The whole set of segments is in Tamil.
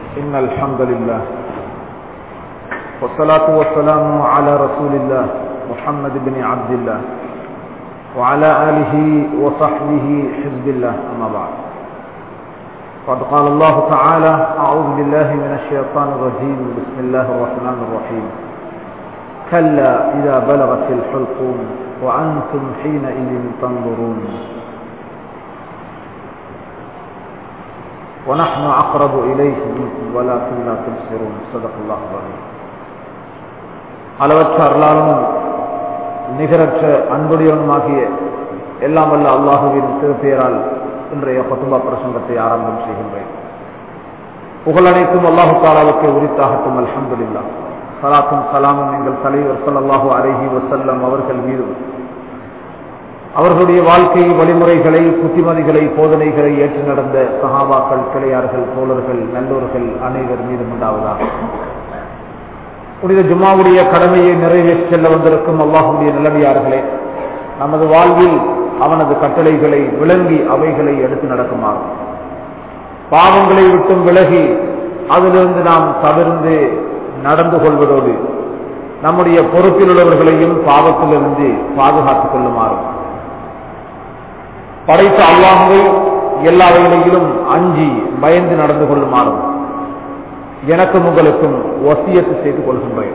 إن الحمد لله والصلاة والسلام على رسول الله محمد بن عبد الله وعلى آله وصحبه حزب الله أما بعد قد قال الله تعالى أعوذ بالله من الشيطان الرجيم بسم الله الرحمن الرحيم كلا إذا بلغت الحلقوم وأنتم حينئذ تنظرون ونحن أقرب إليه منكم ولكن لا تبصرون صدق الله العظيم. அளவற்ற அருளாலும் நிகரற்ற அன்புடையவனுமாகிய எல்லாம் வல்ல அல்லாஹுவின் திருப்பெயரால் இன்றைய குத்பா பிரசங்கத்தை ஆரம்பம் செய்கின்றேன். புகழனைத்தும் அல்லாஹு தஆலாவுக்கு உரித்தாகட்டும். அல்ஹம்துலில்லாஹ். ஸலாத்தும் ஸலாமும் எங்கள் தலைவர் ஸல்லல்லாஹு அலைஹி வஸல்லம் அவர்கள் மீது, அவர்களுடைய வாழ்க்கை வழிமுறைகளை, புத்திமதிகளை, போதனைகளை ஏற்று நடந்த சஹாபாக்கள், கிளையார்கள், தோழர்கள், நல்லோர்கள் அனைவர் மீதும் உண்டாவதாக. புனித ஜும்மாவுடைய கடமையை நிறைவேற்றி செல்ல வந்திருக்கும் அல்லாஹ்வுடைய நல்லடியார்களே, நமது வாழ்வில் அவனது கட்டளைகளை விளங்கி அவைகளை எடுத்து நடக்குமாறு, பாவங்களை விட்டும் விலகி அதிலிருந்து நாம் தவிர்ந்து நடந்து கொள்வதோடு நம்முடைய பொறுப்பில் உள்ளவர்களையும் பாவத்திலிருந்து பாதுகாத்துக் கொள்ளுமாறு, படைத்த அல்லாஹ்வை எல்லா வகையிலும் அஞ்சி பயந்து நடந்து கொள்ளுமாறும் எனக்கும் உங்களுக்கும் வசியத்து செய்து கொள்கின்றேன்.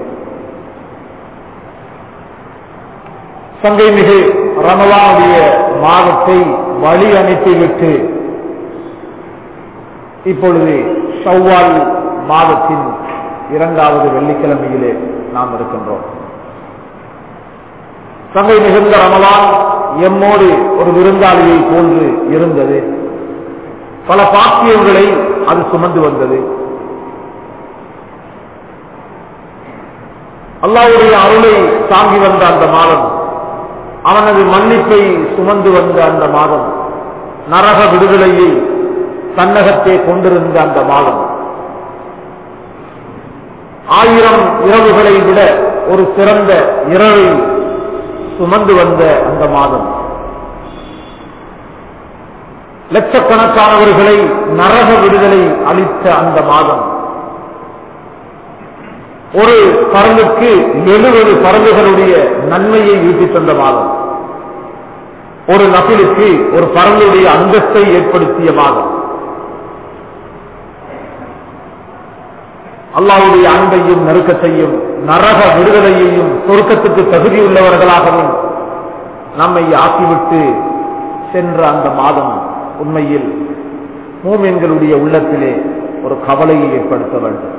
சங்கை மிகு ரமலானுடைய மாதத்தை வழி அனுப்பிவிட்டு இப்பொழுது ஷவ்வால் மாதத்தின் 2வது வெள்ளிக்கிழமையிலே நாம் இருக்கின்றோம். சங்கை மிகுந்த ரமலான் எம்மோடு ஒரு விருந்தாளியை போன்று இருந்தது. பல பாக்கியங்களை அது சுமந்து வந்தது. அல்லாஹ்வுடைய அருளை தாங்கி வந்த அந்த மாதம், அவனது மன்னிப்பை சுமந்து வந்த அந்த மாதம், நரக விடுதலையை தன்னகத்தே கொண்டிருந்த அந்த மாதம், 1000 இரவுகளை விட ஒரு சிறந்த இரவை சுமந்து வந்த அந்த மாதம், லட்சக்கணக்கானவர்களை நரக விடுதலை அளித்த அந்த மாதம், ஒரு பரலுக்கு 70 பரலுகளுடைய நன்மையை ஈட்டி தந்த மாதம், ஒரு நபிலுக்கு ஒரு பரலுடைய அந்தஸ்தை ஏற்படுத்திய மாதம், அல்லாஹ்வுடைய அன்பையும் நெருக்கத்தையும் நரக விடுதலையையும் சொர்க்கத்துக்கு தகுதியுள்ளவர்களாகவும் நம்மை ஆக்கிவிட்டு சென்ற அந்த மாதம் உண்மையில் மூமின்களுடைய உள்ளத்திலே ஒரு கவலையை ஏற்படுத்த வேண்டும்.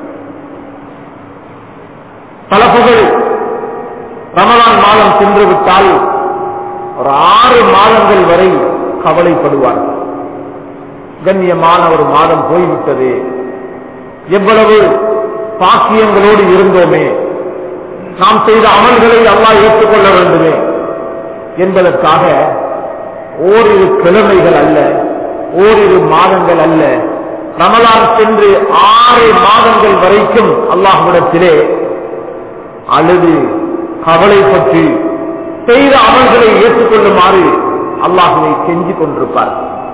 பல புகழ் ரமலான் மாதம் சென்றுவிட்டால் ஒரு 6 மாதங்கள் வரை கவலைப்படுவார்கள். கண்ணியமான ஒரு மாதம் போய்விட்டது, எவ்வளவு பாக்கியங்களோடு இருந்தோமே, நாம் செய்த அமல்களை அல்லாஹ் ஏற்றுக்கொள்ள வேண்டுமே என்பதற்காக ஓரிரு கிழமைகள் அல்ல, ஓரிரு மாதங்கள் அல்ல, ரமலான் சென்று 6 மாதங்கள் வரைக்கும் அல்லாஹ்விடத்திலே அழுது கவலைப்பட்டு செய்த அமல்களை ஏற்றுக்கொள்ளுமாறு அல்லாஹ்வை கெஞ்சி கொண்டிருப்பார்.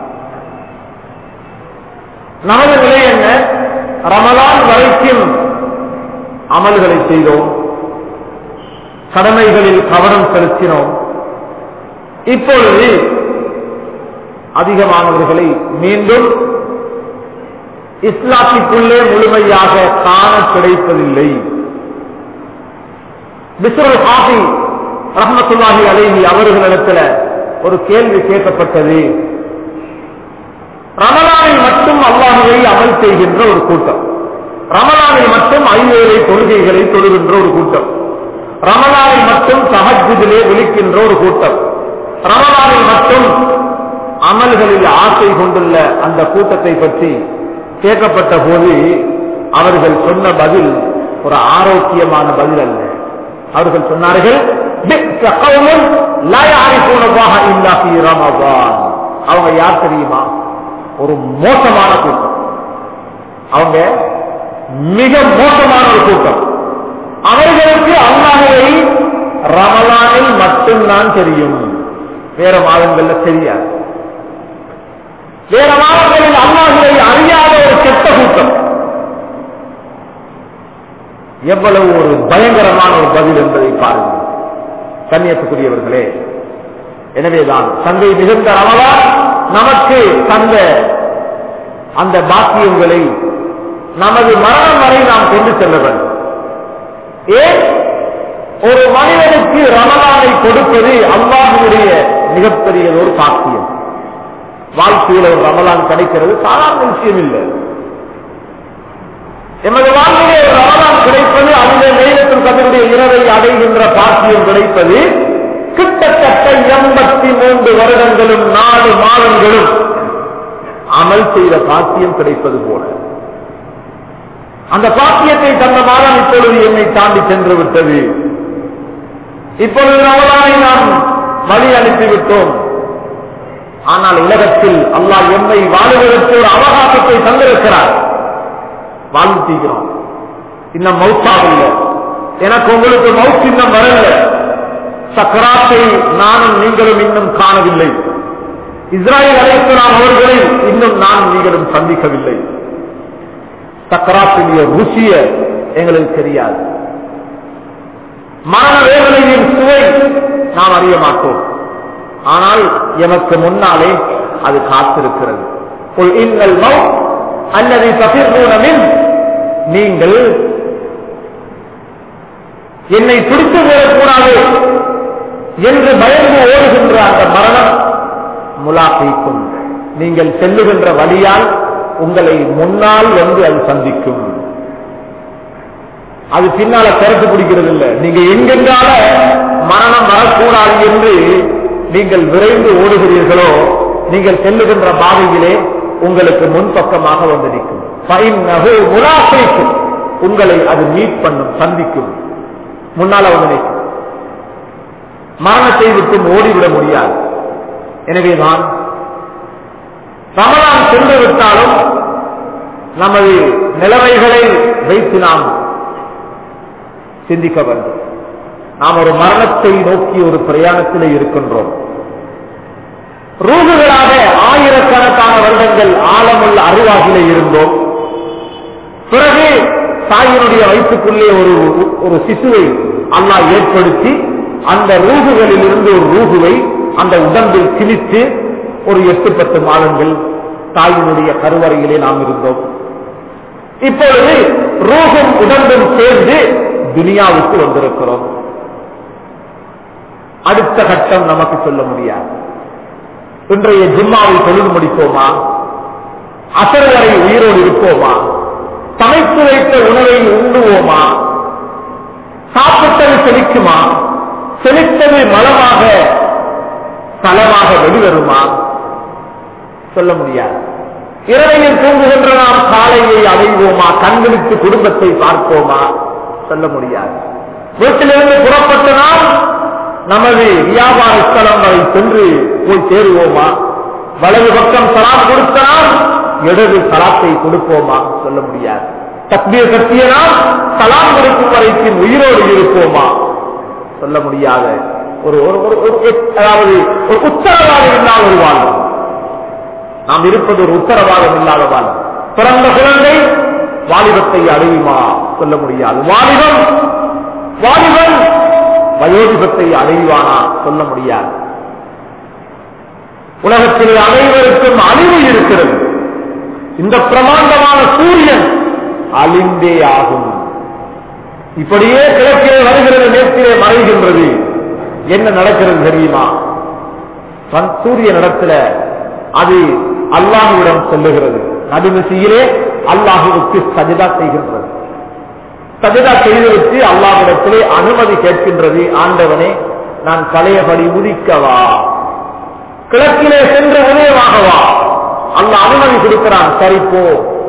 நமது நிலை என்ன? ரமலான் வரைக்கும் அமல்களை செய்தோம், கடமைகளில் கவனம் செலுத்தினோம். இப்பொழுது அதிகமானவர்களை மீண்டும் இஸ்லாத்திற்குள்ளே முழுமையாக காண கிடைப்பதில்லை. பிஸ்ருல் ஹாஃபி ரஹ்மத்துல்லாஹி அலைஹி அவர்களிடத்தில் ஒரு கேள்வி கேட்கப்பட்டது. ரமலானில் மட்டும் அல்லாஹ்வை அமல் செய்கின்ற ஒரு கூட்டம், ரமலானில் மட்டும் 5 வேளை தொழுகைகளை தொழுகின்ற ஒரு கூட்டம், ரமலானில் மட்டும் தஹஜ்ஜுதிலே விழிக்கின்ற ஒரு கூட்டம், ரமலானில் மட்டும் அமல்களில் ஆசை கொண்டுள்ள அந்த கூட்டத்தை பற்றி கேட்கப்பட்ட போது அவர்கள் சொன்ன பதில் ஒரு ஆரோக்கியமான பதில் அல்ல. அவர்கள் சொன்னார்கள், அவங்க யார் தெரியுமா? ஒரு மோசமான கூட்டம், அவங்க மிக மோசமான ஒரு கூட்டம். அவர்களுக்கு அல்லாஹ்வை ரமலானில் மட்டும்தான் தெரியும், வேற மாதங்கள்ல தெரியாது. வேற மாதங்களில் அல்லாஹ்வை அறியாத ஒரு கெட்ட கூட்டம். எவ்வளவு ஒரு பயங்கரமான ஒரு பதில் என்பதை பாருங்கள் கண்ணியத்துக்குரியவர்களே. எனவேதான் சந்தை மிகுந்த ரமலான் நமக்கு தந்த அந்த பாக்கியங்களை நமது மரணம் வரை நாம் கொண்டு செல்ல வேண்டும். ஏன் ஒரு மனிதனுக்கு ரமலானை கொடுப்பது அல்லாஹ்வுடைய மிகப்பெரிய ஒரு பாக்கியம். வாழ்க்கையில் ஒரு ரமலான் கிடைக்கிறது சாதாரண விஷயம் இல்லை. எமது வாழ்க்கையிலே ஒரு ரமலான் கிடைப்பது, அதிலே லைலத்துல் கத்ருடைய இரவை அடைகின்ற பாக்கியம் கிடைப்பது கிட்டத்தட்ட 83 வருடங்களும் 4 மாதங்களும் அமல் செய்த பாக்கியம் கிடைப்பது போல. அந்த பாக்கியத்தை தந்த மாதம் இப்பொழுது என்னை தாண்டி சென்று விட்டது. இப்பொழுது ரமலானை நாம் வழி அனுப்பிவிட்டோம். ஆனால் உலகத்தில் அல்லாஹ் எம்மை வாழுவதற்கு ஒரு அவகாசத்தை தந்திருக்கிறார். வாழ்ந்துகிறோம். இன்னும் மௌத்தாவில்லை. எனக்கு உங்களுக்கு மௌத் இன்னும் வரல. சக்கராத்தை நானும் நீங்களும் இன்னும் காணவில்லை. இஸ்ராயேல் அலைஹிஸ்ஸலாம் அவர்களை இன்னும் நான் நீங்களும் சந்திக்கவில்லை. சக்கராத்தினுடைய ருசிய எங்களுக்கு தெரியாது. மரண வேதனையின் சுவை நாம் அறிய மாட்டோம். ஆனால் எமக்கு முன்னாலே அது காத்திருக்கிறது. நீங்கள் என்னை பிடித்து போடக்கூடாது என்று பயந்து ஓடுகின்ற அந்த மரணம் முலாகைக்கும் நீங்கள் செல்லுகின்ற வழியால் உங்களை முன்னால் வந்து அது சந்திக்கும். அது பின்னால திறத்து பிடிக்கிறது இல்லை. நீங்க எங்கெங்கால மரணம் வரக்கூடாது என்று நீங்கள் விரைந்து ஓடுகிறீர்களோ, நீங்கள் செல்லுகின்ற பாதையிலே உங்களுக்கு முன்பக்கமாக வந்து நிற்கும். முலாகைக்கும் உங்களை அது மீட் பண்ணும், சந்திக்கும், முன்னால வந்து நிற்கும். மரணத்தை விட்டு ஓடிவிட முடியாது. எனவேதான் ரமலான் சென்று விட்டாலும் நமது நிலைமைகளை வைத்து நாம் சிந்திக்க வேண்டும். நாம் ஒரு மரணத்தை நோக்கி ஒரு பிரயாணத்திலே இருக்கின்றோம். ரூகுகளாக ஆயிரக்கணக்கான வருடங்கள் ஆழமுள்ள அறிவாகிலே இருந்தோம். பிறகு தாயினுடைய வயிற்றுக்குள்ளே ஒரு சிசுவை அல்லாஹ் ஏற்படுத்தி அந்த ரூகுகளில் இருந்து ஒரு ரூகுவை அந்த உடம்பில் திணித்து ஒரு 8-10 மாதங்கள் தாயினுடைய கருவறையிலே நாம் இருந்தோம். இப்பொழுது ரூகும் உடம்பும் சேர்ந்து துனியாவுக்கு வந்திருக்கிறோம். அடுத்த கட்டம் நமக்கு சொல்ல முடியாது. இன்றைய ஜும்மாவை தொழுது முடிப்போமா? அசர் வரை உயிரோடு இருப்போமா? சமைத்து வைத்த உணவை உண்ணுவோமா? சாப்பிட்டது செழிக்குமா? செழித்தது மலமாக தளமாக வெளிவருமா? சொல்ல முடியாது. இரவையில் தூங்குகின்ற நாம் காலையை அடைவோமா? கண்களுக்கு குடும்பத்தை பார்ப்போமா? சொல்ல முடியாது. வீட்டிலிருந்து புறப்பட்ட நாம் நமது வியாபார ஸ்தலம் வரை சென்று போய் சேருவோமா? வலது பக்கம் சலாம் கொடுத்தால் இடது சலாத்தை கொடுப்போமா? சொல்ல முடியாது. தக்பீர் கட்டியனால் சலாம் கொடுக்கும் வரைக்கும் உயிரோடு இருப்போமா? சொல்ல முடியாத அதாவது ஒரு உத்தரவாதம் இல்லாத ஒரு வாழ்வு. நாம் இருப்பது ஒரு உத்தரவாதம் இல்லாத வாழ்வு. பிறந்த குழந்தை வாலிபத்தை அடையுமா? சொல்ல முடியாது. வாலிபன் வயோதிபத்தை அடைவானா? சொல்ல முடியாது. உலகத்தில் அனைவருக்கும் அழிவு இருக்கிறது. இந்த பிரமாண்டமான சூரியன் அழிந்தே ஆகும். இப்படியே கிழக்கிலே வருகிறது, மேற்கிலே மறைகின்றது. என்ன நடக்கிறது தெரியுமா? சூரிய நடத்துல அது அல்லாஹ்விடம் செல்லுகிறது. நடுநிசையிலே அல்லாஹுவுக்கு சஜிதா செய்கின்றது. சஜிதா செய்துவிட்டு அல்லாஹ்விடத்திலே அனுமதி கேட்கின்றது. ஆண்டவனே, நான் பழையபடி உதிக்கவா? கிழக்கிலே சென்று உதயமாகவா? அல்லாஹ் அனுமதி கொடுக்கிறான். சரிப்போ.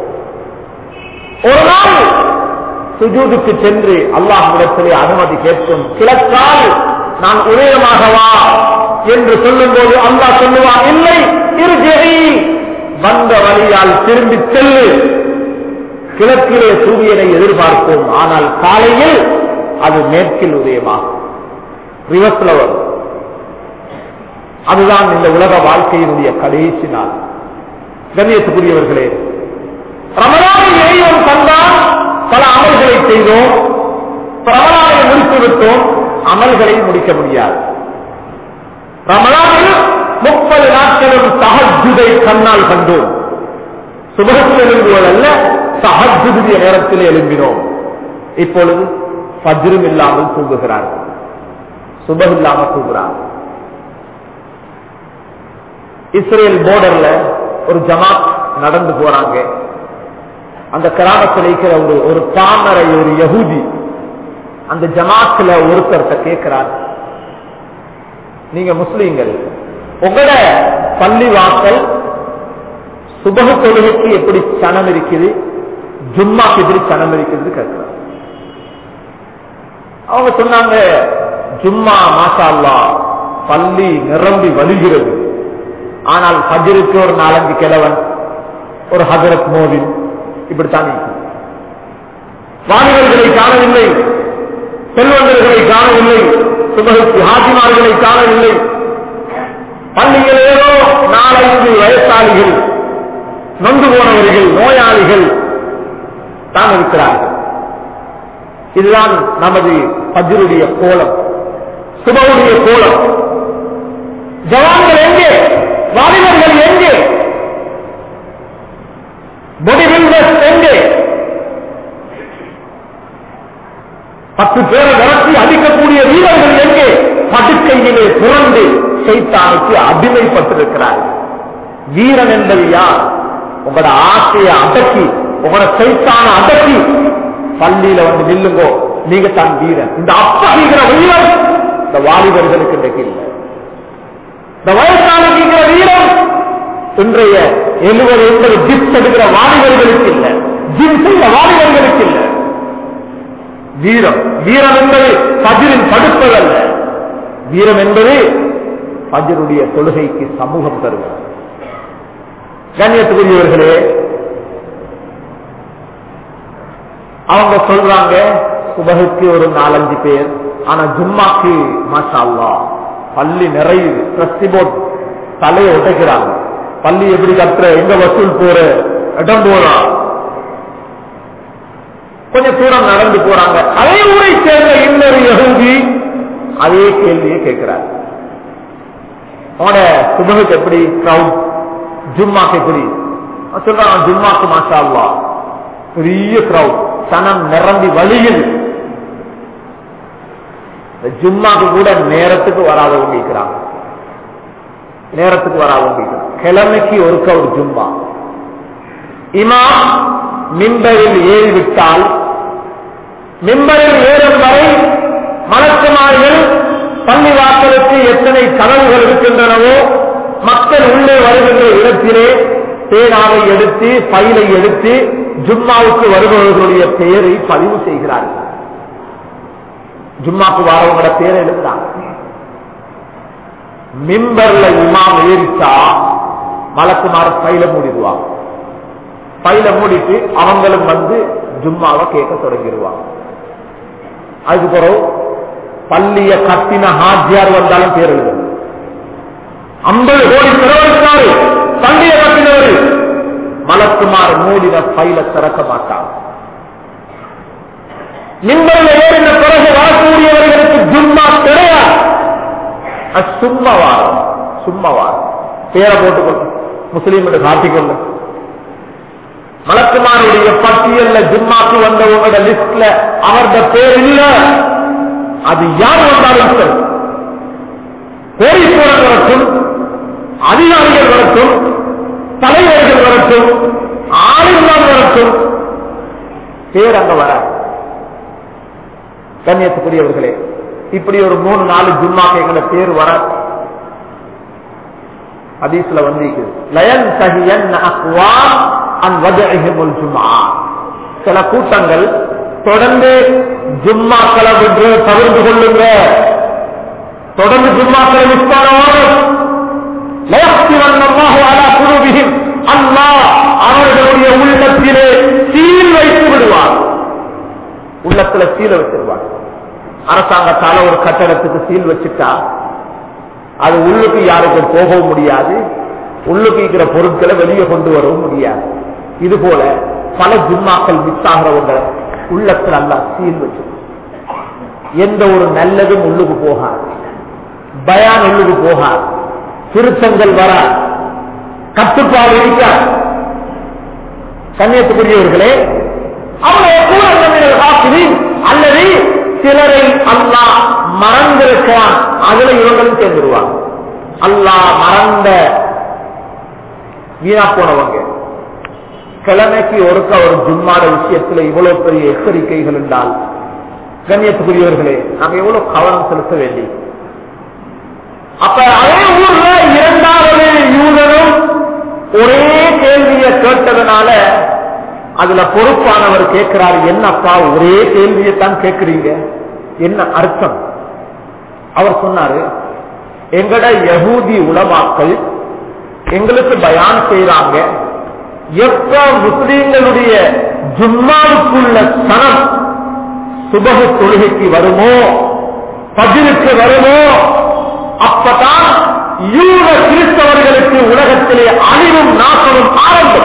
ஒரு நாள் சுஜூதுக்கு சென்று அல்லாஹ்விடத்திலே அனுமதி கேட்கும். கிழக்கால் நான் உதயமாகவா என்று சொல்லும் போது அல்லாஹ் சொல்லுவான், இல்லை, இருஜெய், வந்த வழியால் திரும்பி செல்லு. கிழக்கிலே சூரியனை எதிர்பார்ப்போம். ஆனால் காலையில் அது மேற்கில் உதயமாகும். ரிவர்ஸ்ல வரும். அதுதான் இந்த உலக வாழ்க்கையினுடைய கடைசி நாள். கண்ணியத்துக்குரியவர்களே, ரமலானை இறைவன் தந்தான், பல அமல்களை செய்தோம். ரமலானை முடித்து விட்டோம், அமல்களை முடிக்க முடியாது. ரமலானில் 30 நாட்களும் தஹஜ்ஜுதை கண்ணால் கண்டோம். சுபஹத்தில் எழும்புவதல்ல, தஹஜ்ஜுடைய நேரத்தில் எழும்பினோம். இப்பொழுது ஃபஜ்ரும் இல்லாமல் தூங்குகிறார்கள், சுபஹ் இல்லாமல் தூங்குகிறார்கள். இஸ்ரேல் போர்டர்ல ஒரு ஜமாத் நடந்து போறாங்க. அந்த கிராமத்தில் இருக்கிற ஒரு பாமரை, ஒரு யஹூதி அந்த ஜமாத்துல ஒருத்தர்கிட்ட கேட்கிறார், நீங்க முஸ்லீம்கள், உங்களோட பள்ளி வாசல் சுபஹ் தொழுகைக்கு எப்படி சனம் இருக்குது, ஜும்மாக்கு எப்படி சனம் இருக்குது கேட்கிறார். அவங்க சொன்னாங்க, ஜும்மா மாஷா அல்லாஹ் பள்ளி நிரம்பி வழிகிறது, ஆனால் ஃபஜ்ருக்கு ஒரு 4-5 கிழவன், ஒரு ஹஜரத் மோதின், இப்படித்தான் வாலிபர்களை காணவில்லை, செல்வந்தர்களை காணவில்லை, சுபஹுக்கு ஹாஜிமார்களை காணவில்லை. பள்ளியில் ஏதோ 4-5 வயசாளிகள், நொந்து போனவர்கள், நோயாளிகள் தான் இருக்கிறார்கள். இதுதான் நமது ஃபஜ்ருடைய கோலம், சுபஹுடைய கோலம். ஜவான்கள் எங்கே, வாலிபர்கள் எங்கே, பாடி பில்டர்ஸ் எங்கே, 10 பேரை விரட்டி அடிக்கக்கூடிய வீரர்கள் எங்கே, படுக்கையிலே புரண்டு சைத்தானுக்கு அடிமைப்பட்டிருக்கிறார்கள். வீரன் என்பது யார்? உங்களோட ஆசையை அடக்கி, உங்களோட சைத்தான அடக்கி பள்ளியில வந்து நில்லுங்கோ, நீங்க தான் வீரன். இந்த அப்பகிற வீரன் இந்த வாலிபர்களுக்கு இன்றைக்கு இல்லை. இந்த வயசான வீரன் இன்றைய 70-80 ஜிப்ஸ் எடுக்கிற வாலிபர்களுக்கு இல்லை, ஜிம் செய்த வாலிபர்களுக்கு இல்லை. வீரம், வீரம் என்பது ஃபஜ்ரில் படுப்பதல்ல, வீரம் என்பது ஃபஜ்ருடைய தொழுகைக்கு சமூகம் தருவது. கண்ணியத்துக்குரியவர்களே, அவங்க சொல்றாங்க சுபஹுக்கு ஒரு 4-5 பேர், ஆனா ஜும்மாக்கு மாஷா அல்லாஹ் பள்ளி நிறைய ட்ரஸ்டி போர்ட் தலையை உடைக்கிறாங்க. பள்ளி எப்படி கட்டுற, எங்க வசூல் போற, இடம் போறா, கொஞ்சம் தூரம் நடந்து போறாங்க. அதே ஊரை சேர்ந்த இன்னொரு யஹூதி அதே கேள்வியை கேட்கிறார். அவனோட சுபஹுக்கு எப்படி கிரவுட், ஜும்மாக்கு எப்படி சொல்றாங்க, ஜும்மாக்கு மாஷா அல்லாஹ் பெரிய கிரவுட், சனம் நிரம்பி வழியில். ஜும்மாக்கு கூட நேரத்துக்கு வராதவங்க இருக்கிறாங்க, நேரத்துக்கு வராதவங்க இருக்கிறாங்க. கிழமைக்கு ஒருக்க ஒரு ஜும்மா. இமாம் மிம்பரில் ஏறிவிட்டால், மிம்பரில் ஏறும் வரை மலக்குமார்கள் பள்ளி வாசலுக்கு எத்தனை கதவுகள் இருக்கின்றனவோ மக்கள் உள்ளே வருகின்ற இடத்திலே பேனாவை எடுத்து, பைலை எடுத்து ஜும்மாவுக்கு வருபவர்களுடைய பெயரை பதிவு செய்கிறார்கள். ஜும்மாக்கு வரவங்களோட பேரை எழுதுறாங்க. மிம்பர்ல இமாம் ஏறிச்சா மலக்குமார பைல மூடிடுவாங்க. பைல மூடிட்டு அவங்களும் வந்து ஜும்மாவை கேட்க தொடங்கிடுவாங்க. அதுக்கு பிறகு பள்ளிய கட்டின ஹாஜியார் வந்தாலும் பேர் எழுது. 50 கோடி செலவழித்தாரு பள்ளிய கட்டினவர், மலக்குமார் மூடின பைல திறக்க மாட்டார். மிம்பர்ல ஏறின பிறகு வரக்கூடியவர்களுக்கு ஜும்மா கிடையாது. சும்மவாரம், சும்மவாரம் பேரை போட்டுக்கொள்ள, முஸ்லீம் காட்டிக்கொள்ள. மலக்குமாருடைய பட்டியல்ல ஜும்மாக்கு வந்தவங்களோட லிஸ்ட்ல அவரது பேர் இல்ல. அது யார் வந்தாலும் சரி, கோடீஸ்வரர் வரட்டும், அதிகாரிகள் வரட்டும், தலைவர்கள் வரட்டும், ஆளுநர் வரட்டும், பேர் அங்க வர. கண்ணியத்துக்குரியவர்களே, இப்படி ஒரு 3-4 ஜும்மாக்கு எங்களை பேர் வர ஹதீஸ்ல வந்திருக்கு. லயன் தஹியன் அக்வாம் அன் வஜஇஹிமுல் ஜும்ஆ. சில கூட்டங்கள் தொடர்ந்து ஜும்மாக்களை விட்டு தவிர்த்து கொள்ளுங்க, தொடர்ந்து ஜும்மாக்களை மிஸ் பண்ணுவாங்க. லயஹ்திவன்னல்லாஹு அலா குலூபிஹிம், அல்லாஹ் அவர்களுடைய உள்ளத்திலே சீல் வைத்து விடுவார். உள்ளத்துல சீல் வச்சிருவார். அரசாங்கத்தால ஒரு கட்டடத்துக்கு சீல் வச்சுட்டா அது உள்ளுக்கு யாருக்கும் போகவும் முடியாது, உள்ளுக்கு இருக்கிற பொருட்களை வெளியே கொண்டு வரவும் முடியாது. இது போல பல ஜும்மாக்கள் மிஸ் ஆகிறவங்க உள்ளத்துல அல்லாஹ் சீல் வச்சு. எந்த ஒரு நல்லதும் உள்ளுக்கு போகாது, பயான் உள்ளுக்கு போகாது, திருத்தங்கள் வர கட்டுப்பாடு இருக்காது. கண்ணியத்துக்குரியவர்களே, அல்லது சிலரை அல்லாஹ் மறந்திருக்கிறான், அதுல இவங்களும் சேர்ந்துருவாங்க. அல்லாஹ் மறந்த வீணா போனவங்க. கிழமைக்கு ஒருக்க ஒரு ஜும்மாட விஷயத்துல இவ்வளவு பெரிய எச்சரிக்கைகள் என்றால், கண்ணியத்துக்குரியவர்களே, நாங்க எவ்வளவு கவனம் செலுத்த வேண்டி. அப்ப அதே ஊர்ல இரண்டாவது யூதரும் ஒரே கேள்வியை கேட்டதுனால அதுல பொறுப்பானவர் கேட்கிறார், என்னப்பா ஒரே கேள்வியைத்தான் கேட்கிறீங்க, என்ன அர்த்தம்? அவர் சொன்னாரு, எங்கட யஹூதி உலமாக்கள் எங்களுக்கு பயான் செய்யறாங்க, எப்ப முஸ்லீம்களுடைய ஜும்மாவுக்குள்ள சனம் சுபஹு தொழுகைக்கு வருமோ, பஜ்ருக்கு வருமோ, அப்பதான் யூத கிறிஸ்தவர்களுக்கு உலகத்திலே அழிவும் நாசமும் ஆரம்பம்.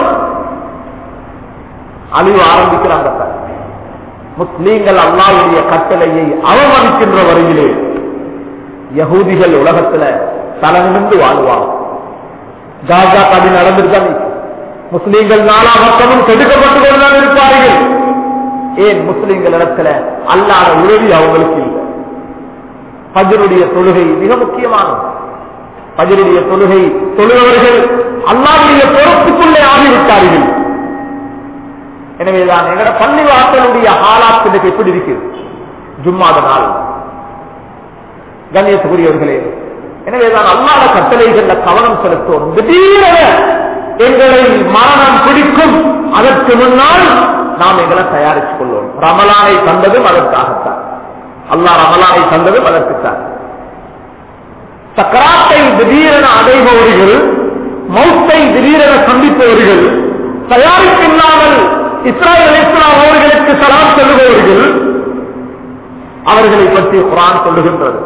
அழிவு ஆரம்பிக்கிறாங்க. முஸ்லீம்கள் அல்லாஹ்வுடைய கட்டளையை அவமதிக்கின்ற வரையிலே யஹூதிகள் உலகத்துல தலநிமிர்ந்து வாழ்வாங்க. காசா கடி நடந்திருக்காங்க. முஸ்லீம்கள் நாலா பக்கமும் செதுக்கப்பட்டு கொண்டுதான் இருப்பார்கள். ஏன்? முஸ்லீம்கள் இடத்துல அல்லாஹ்வுடைய உதவி அவங்களுக்கு இல்லை. ஃபஜ்ருடைய தொழுகை மிக முக்கியமானது. ஃபஜ்ருடைய தொழுகை தொழுபவர்கள் அல்லாஹ்வுடைய பொறுப்புக்குள்ளே ஆகிவிட்டார்கள். எனவேதான் எங்கட பள்ளி வாசலுடைய ஹாலாத்துக்கு எப்படி இருக்கிறது ஜும்மாத நாள்? கண்ணியத்துக்குரியவர்களே, எனவேதான் அல்லாஹ் கட்டளைகள்ல கவனம் செலுத்துவோம். திடீரென எங்களை மரணம் பிடிக்கும், அதற்கு முன்னால் நாம் எங்களை தயாரித்துக் கொள்வோம். ரமலானை தந்ததும் அதற்காகத்தான். அல்லாஹ் ரமலானை தந்ததும் அதற்குத்தான். சக்கராத்தை திடீரென அடைபவர்கள், மௌத்தை திடீரென சந்திப்பவர்கள், தயாரிப்பில்லாமல் இஸ்ராயேல் அலைஹிஸ்ஸலாம் அவர்களுக்கு சலாம் சொல்லுபவர்கள், அவர்களை பற்றி குர்ஆன் சொல்லுகின்றது.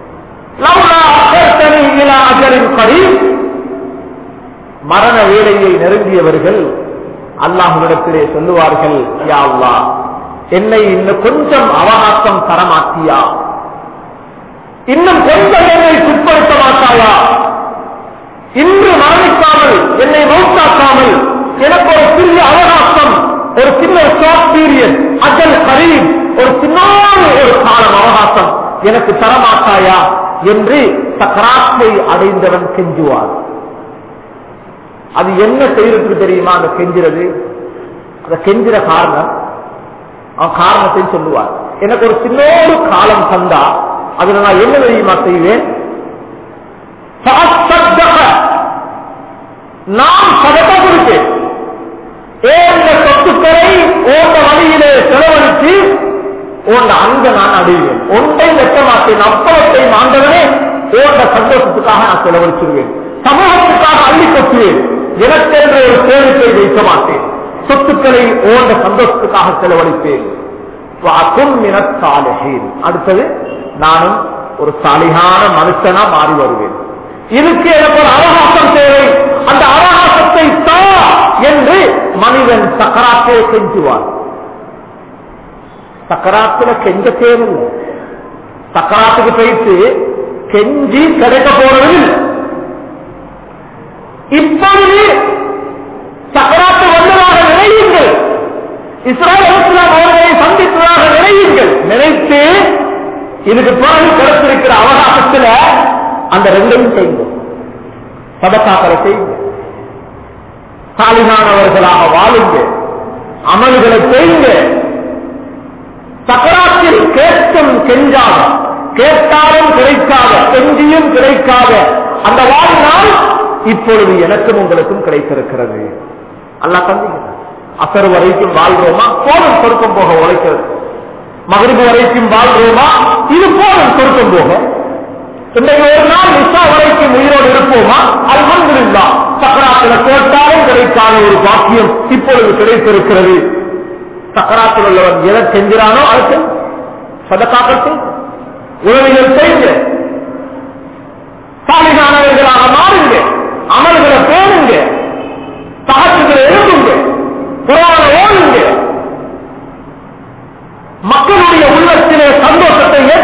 மரண வேளையை நெருங்கியவர்கள் அல்லாஹ்விடத்திலே சொல்லுவார்கள், யா அல்லாஹ், என்னை இன்னும் கொஞ்சம் அவகாசம் தரமாட்டியா, இன்னும் கொஞ்சம் என்னை பிற்படுத்த மாட்டாயா, இன்று மரணிக்காமல் என்னை மௌத்தாக்காமல் எனக்கு ஒரு சிறிய அவகாசம், ஒரு சின்ன ஷார்ட் பீரியட், அஜல் கரீம், ஒரு சின்ன ஒரு காலம் அவகாசம் எனக்கு தரமாட்டாயா என்று சக்கராத்தை அடைந்தவன் கெஞ்சுவார். அது என்ன செய்யறதுக்கு தெரியுமா? அந்த கெஞ்சுறது, அந்த கெஞ்சுற காரணம், அவன் காரணத்தை சொல்லுவார். எனக்கு ஒரு சின்ன காலம் தந்தா அதுல நான் என்ன தெரியுமா செய்வேன்? நான் சதகா கொடுப்பேன். ஏந்த சொத்துக்களை ஓந்த வழியிலே செலவழித்து ஓண்ட அங்க நான் அடைவேன். ஒன்றை வெட்ட மாட்டேன், அப்பளத்தை ஆண்டவனே ஓண்ட சந்தோஷத்துக்காக நான் செலவழிச்சிருவேன். சமூகத்துக்காக அள்ளி கொட்டுவேன். எனக்கென்ற ஒரு சேமிப்பை வைக்க மாட்டேன். சொத்துக்களை ஓண்ட சந்தோஷத்துக்காக செலவழிப்பேன். அடுத்தது நானும் ஒரு சாலிகான மனுஷனா மாறி வருவேன். இதுக்கு எனக்கு ஒரு அவகாசம் தேவை, அந்த அவகாசத்தை தா என்று மனிதன் சக்கராத்தை கெஞ்சுவான். சக்கராத்துல கெஞ்ச தேவையில்லை. சக்கராத்துக்கு போயிட்டு கெஞ்சி கிடைக்க போறது. இப்பொழுது சக்கராத்து வந்ததாக நினையுங்கள், இஸ்ராயேல் அலைஹிஸ்ஸலாம் அவர்களை சந்தித்ததாக நினையுங்கள். நினைத்து இதுக்கு பிறகு கிடைத்திருக்கிற அவகாசத்துல அந்த ரெண்டையும் செய்யுங்க. சதகாக்களை செய்யுங்க, சாலிகானவர்களாக வாழுங்க, அமல்களை செய்யுங்க. சக்கராத்தில் கேட்டும் கெஞ்சாத, கேட்டாலும் கிடைக்காத, கெஞ்சியும் கிடைக்காத அந்த வாழ்நாள் இப்பொழுது எனக்கும் உங்களுக்கும் கிடைத்திருக்கிறது. அல்லாஹ் தந்திக்கிறார். அசர் வரைக்கும் வாழ்றோமா? போதும் சொர்க்கம் போக உழைக்கிறது. மகரிபு வரைக்கும் வாழ்றோமா? இது போதும் சொர்க்கம் போக. இன்றைக்கு ஒரு நாள் நிஷா வரைக்கும் உயிரோடு இருப்போமா? அல்ஹம்துலில்லாஹ். சக்கராத்துல கேட்டாலும் கிடைக்காத ஒரு பாக்கியம் இப்பொழுது கிடைத்திருக்கிறது. சக்கராத்தில் உள்ளவன் எதை செஞ்சானோ அதுக்கு சதகாக்கள் செய்ய, உதவிகள் செய்யுங்க, சாலிகானவர்களாக மாறுங்க, அமல்களை பேணுங்க, தஹஜ்ஜுகளை எழுதுங்க, குர்ஆனை ஓதுங்க, மக்களுடைய உள்ளத்திலே சந்தோஷத்தை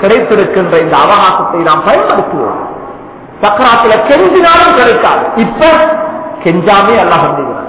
கிடைத்திருக்கின்ற இந்த அவகாசத்தை நாம் பயன்படுத்துவோம். சக்கராத்துல கெஞ்சினாலும் கிடைக்காது. இப்ப கெஞ்சாமே அல்லாஹ் வந்திருக்கிறார்.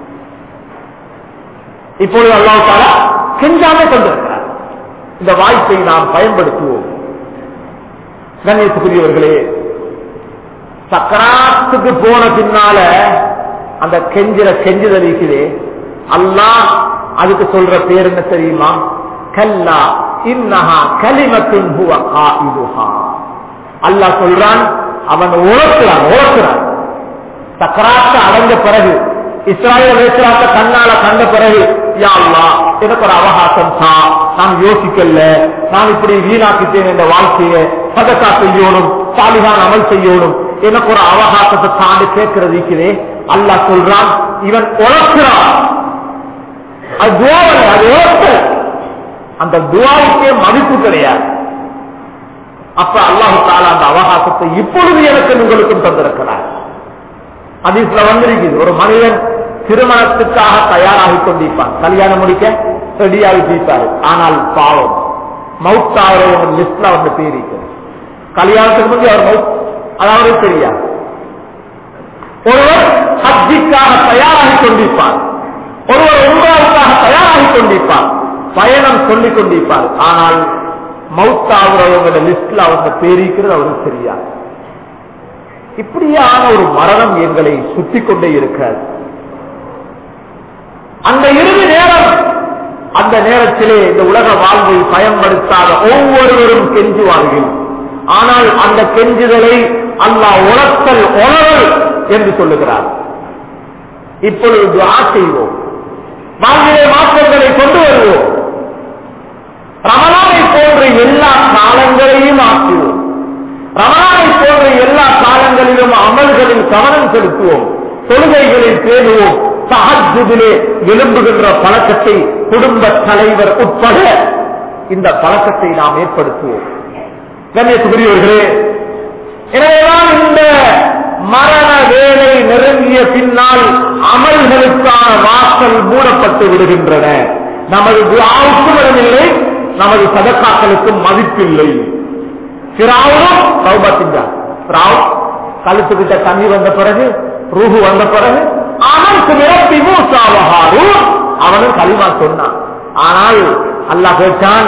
இப்பொழுது அல்லாஹ் தஆலா கெஞ்சாமே தந்திருக்கிறார். இந்த வாய்ப்பை நாம் பயன்படுத்துவோம். கண்ணியத்துக்குரியவர்களே, சக்கராத்துக்கு போன பின்னால அந்த கெஞ்சுதல் இருக்குது. அல்லாஹ் அதுக்கு சொல்ற பேர் என்ன தெரியுமா? கல்லா இன்னஹா கலிமத்துன் ஹுவ காயிலுஹா. அல்லாஹ் சொல்றான், அவன் உழைக்கிறான். சக்கராத்த அடைஞ்ச பிறகு, இஸ்ராயேல் வேற்றாத்த கண்ணால கண்ட பிறகு, யா அல்லாஹ் எனக்கு ஒரு அவகாசம் தான், நான் யோசிக்கல, நான் இப்படி வீணாக்கிட்டேன் என்ற வாழ்க்கையை, சதகா செய்யணும், சாலிகான அமல் செய்யணும், எனக்கு ஒரு அவகாசத்தை தாண்டி கேட்கிறது இருக்கிறே. அல்லாஹ் சொல்றான், இவன் உழைக்கிறான். அது துஆவல்ல, அது உழைத்தல். அந்த துஆவுக்கே மதிப்பு கிடையாது. அப்ப அல்லாஹ் தஆலா அந்த அவகாசத்தை இப்பொழுது எனக்கு உங்களுக்கும் தந்திருக்கிறார். ஹதீஸ்ல வந்திருக்குது, ஒரு மனிதன் திருமணத்துக்காக தயாராகி கொண்டிருப்பான், கல்யாணம் முடிக்க ரெடியாகி தீர்ப்பாரு. ஆனால் பாவம் மவுத்தாவர லிஸ்ட்ல வந்து பேரிக்கிறது. கல்யாணத்துக்கு முந்தைய அவர் மவுத் அதாவது தெரியாது. ஒருவர் ஹஜ்ஜிக்காக தயாராகி கொண்டிருப்பார், ஒருவர் உம்ராவுக்காக தயாராகி கொண்டிருப்பார், பயணம் சொல்லிக் கொண்டிருப்பார். ஆனால் மவுத்தாவரவங்களோட லிஸ்ட்ல அவங்க பேரிக்கிறது அவருக்கு தெரியாது. இப்படியான ஒரு மரணம் எங்களை சுற்றி கொண்டே இருக்கிறது. அந்த இறுதி நேரம், அந்த நேரத்திலே இந்த உலக வாழ்வை பயன்படுத்தாத ஒவ்வொருவரும் கெஞ்சுவார்கள். ஆனால் அந்த கெஞ்சுதலை அல்லாஹ் உணரல் என்று சொல்லுகிறார். இப்பொழுது துஆ செய்வோம், வாழ்விலே மாற்றங்களை கொண்டு வருவோம். ரமலானை போன்ற எல்லா காலங்களையும் ஆக்குவோம். ரமலானை போன்ற எல்லா காலங்களிலும் அமல்களில் கவனம் செலுத்துவோம், தொழுகைகளில் பேணுவோம். தஹஜ்ஜுதிலே எழும்புகின்ற பழக்கத்தை குடும்ப தலைவர் உட்பட இந்த பழக்கத்தை நாம் ஏற்படுத்துவோம். கண்ணியத்துக்குரியவர்களே, எனவேதான் இந்த மரண வேலை நெருங்கிய பின்னால் அமல்களுக்கான வாசல் மூடப்பட்டு விடுகின்றன. நமது துஆவுக்கும் இடமில்லை, நமது சதகாக்களுக்கும் மதிப்பில்லை. ஃபிரௌனும் தௌபா செஞ்சார். ஃபிரௌன் கழுத்துக்கிட்ட தண்ணி வந்த பிறகு, ரூஹு வந்த பிறகு, அவனும் கலிமா சொன்னான். ஆனால் அல்லாஹ் கேட்டான்,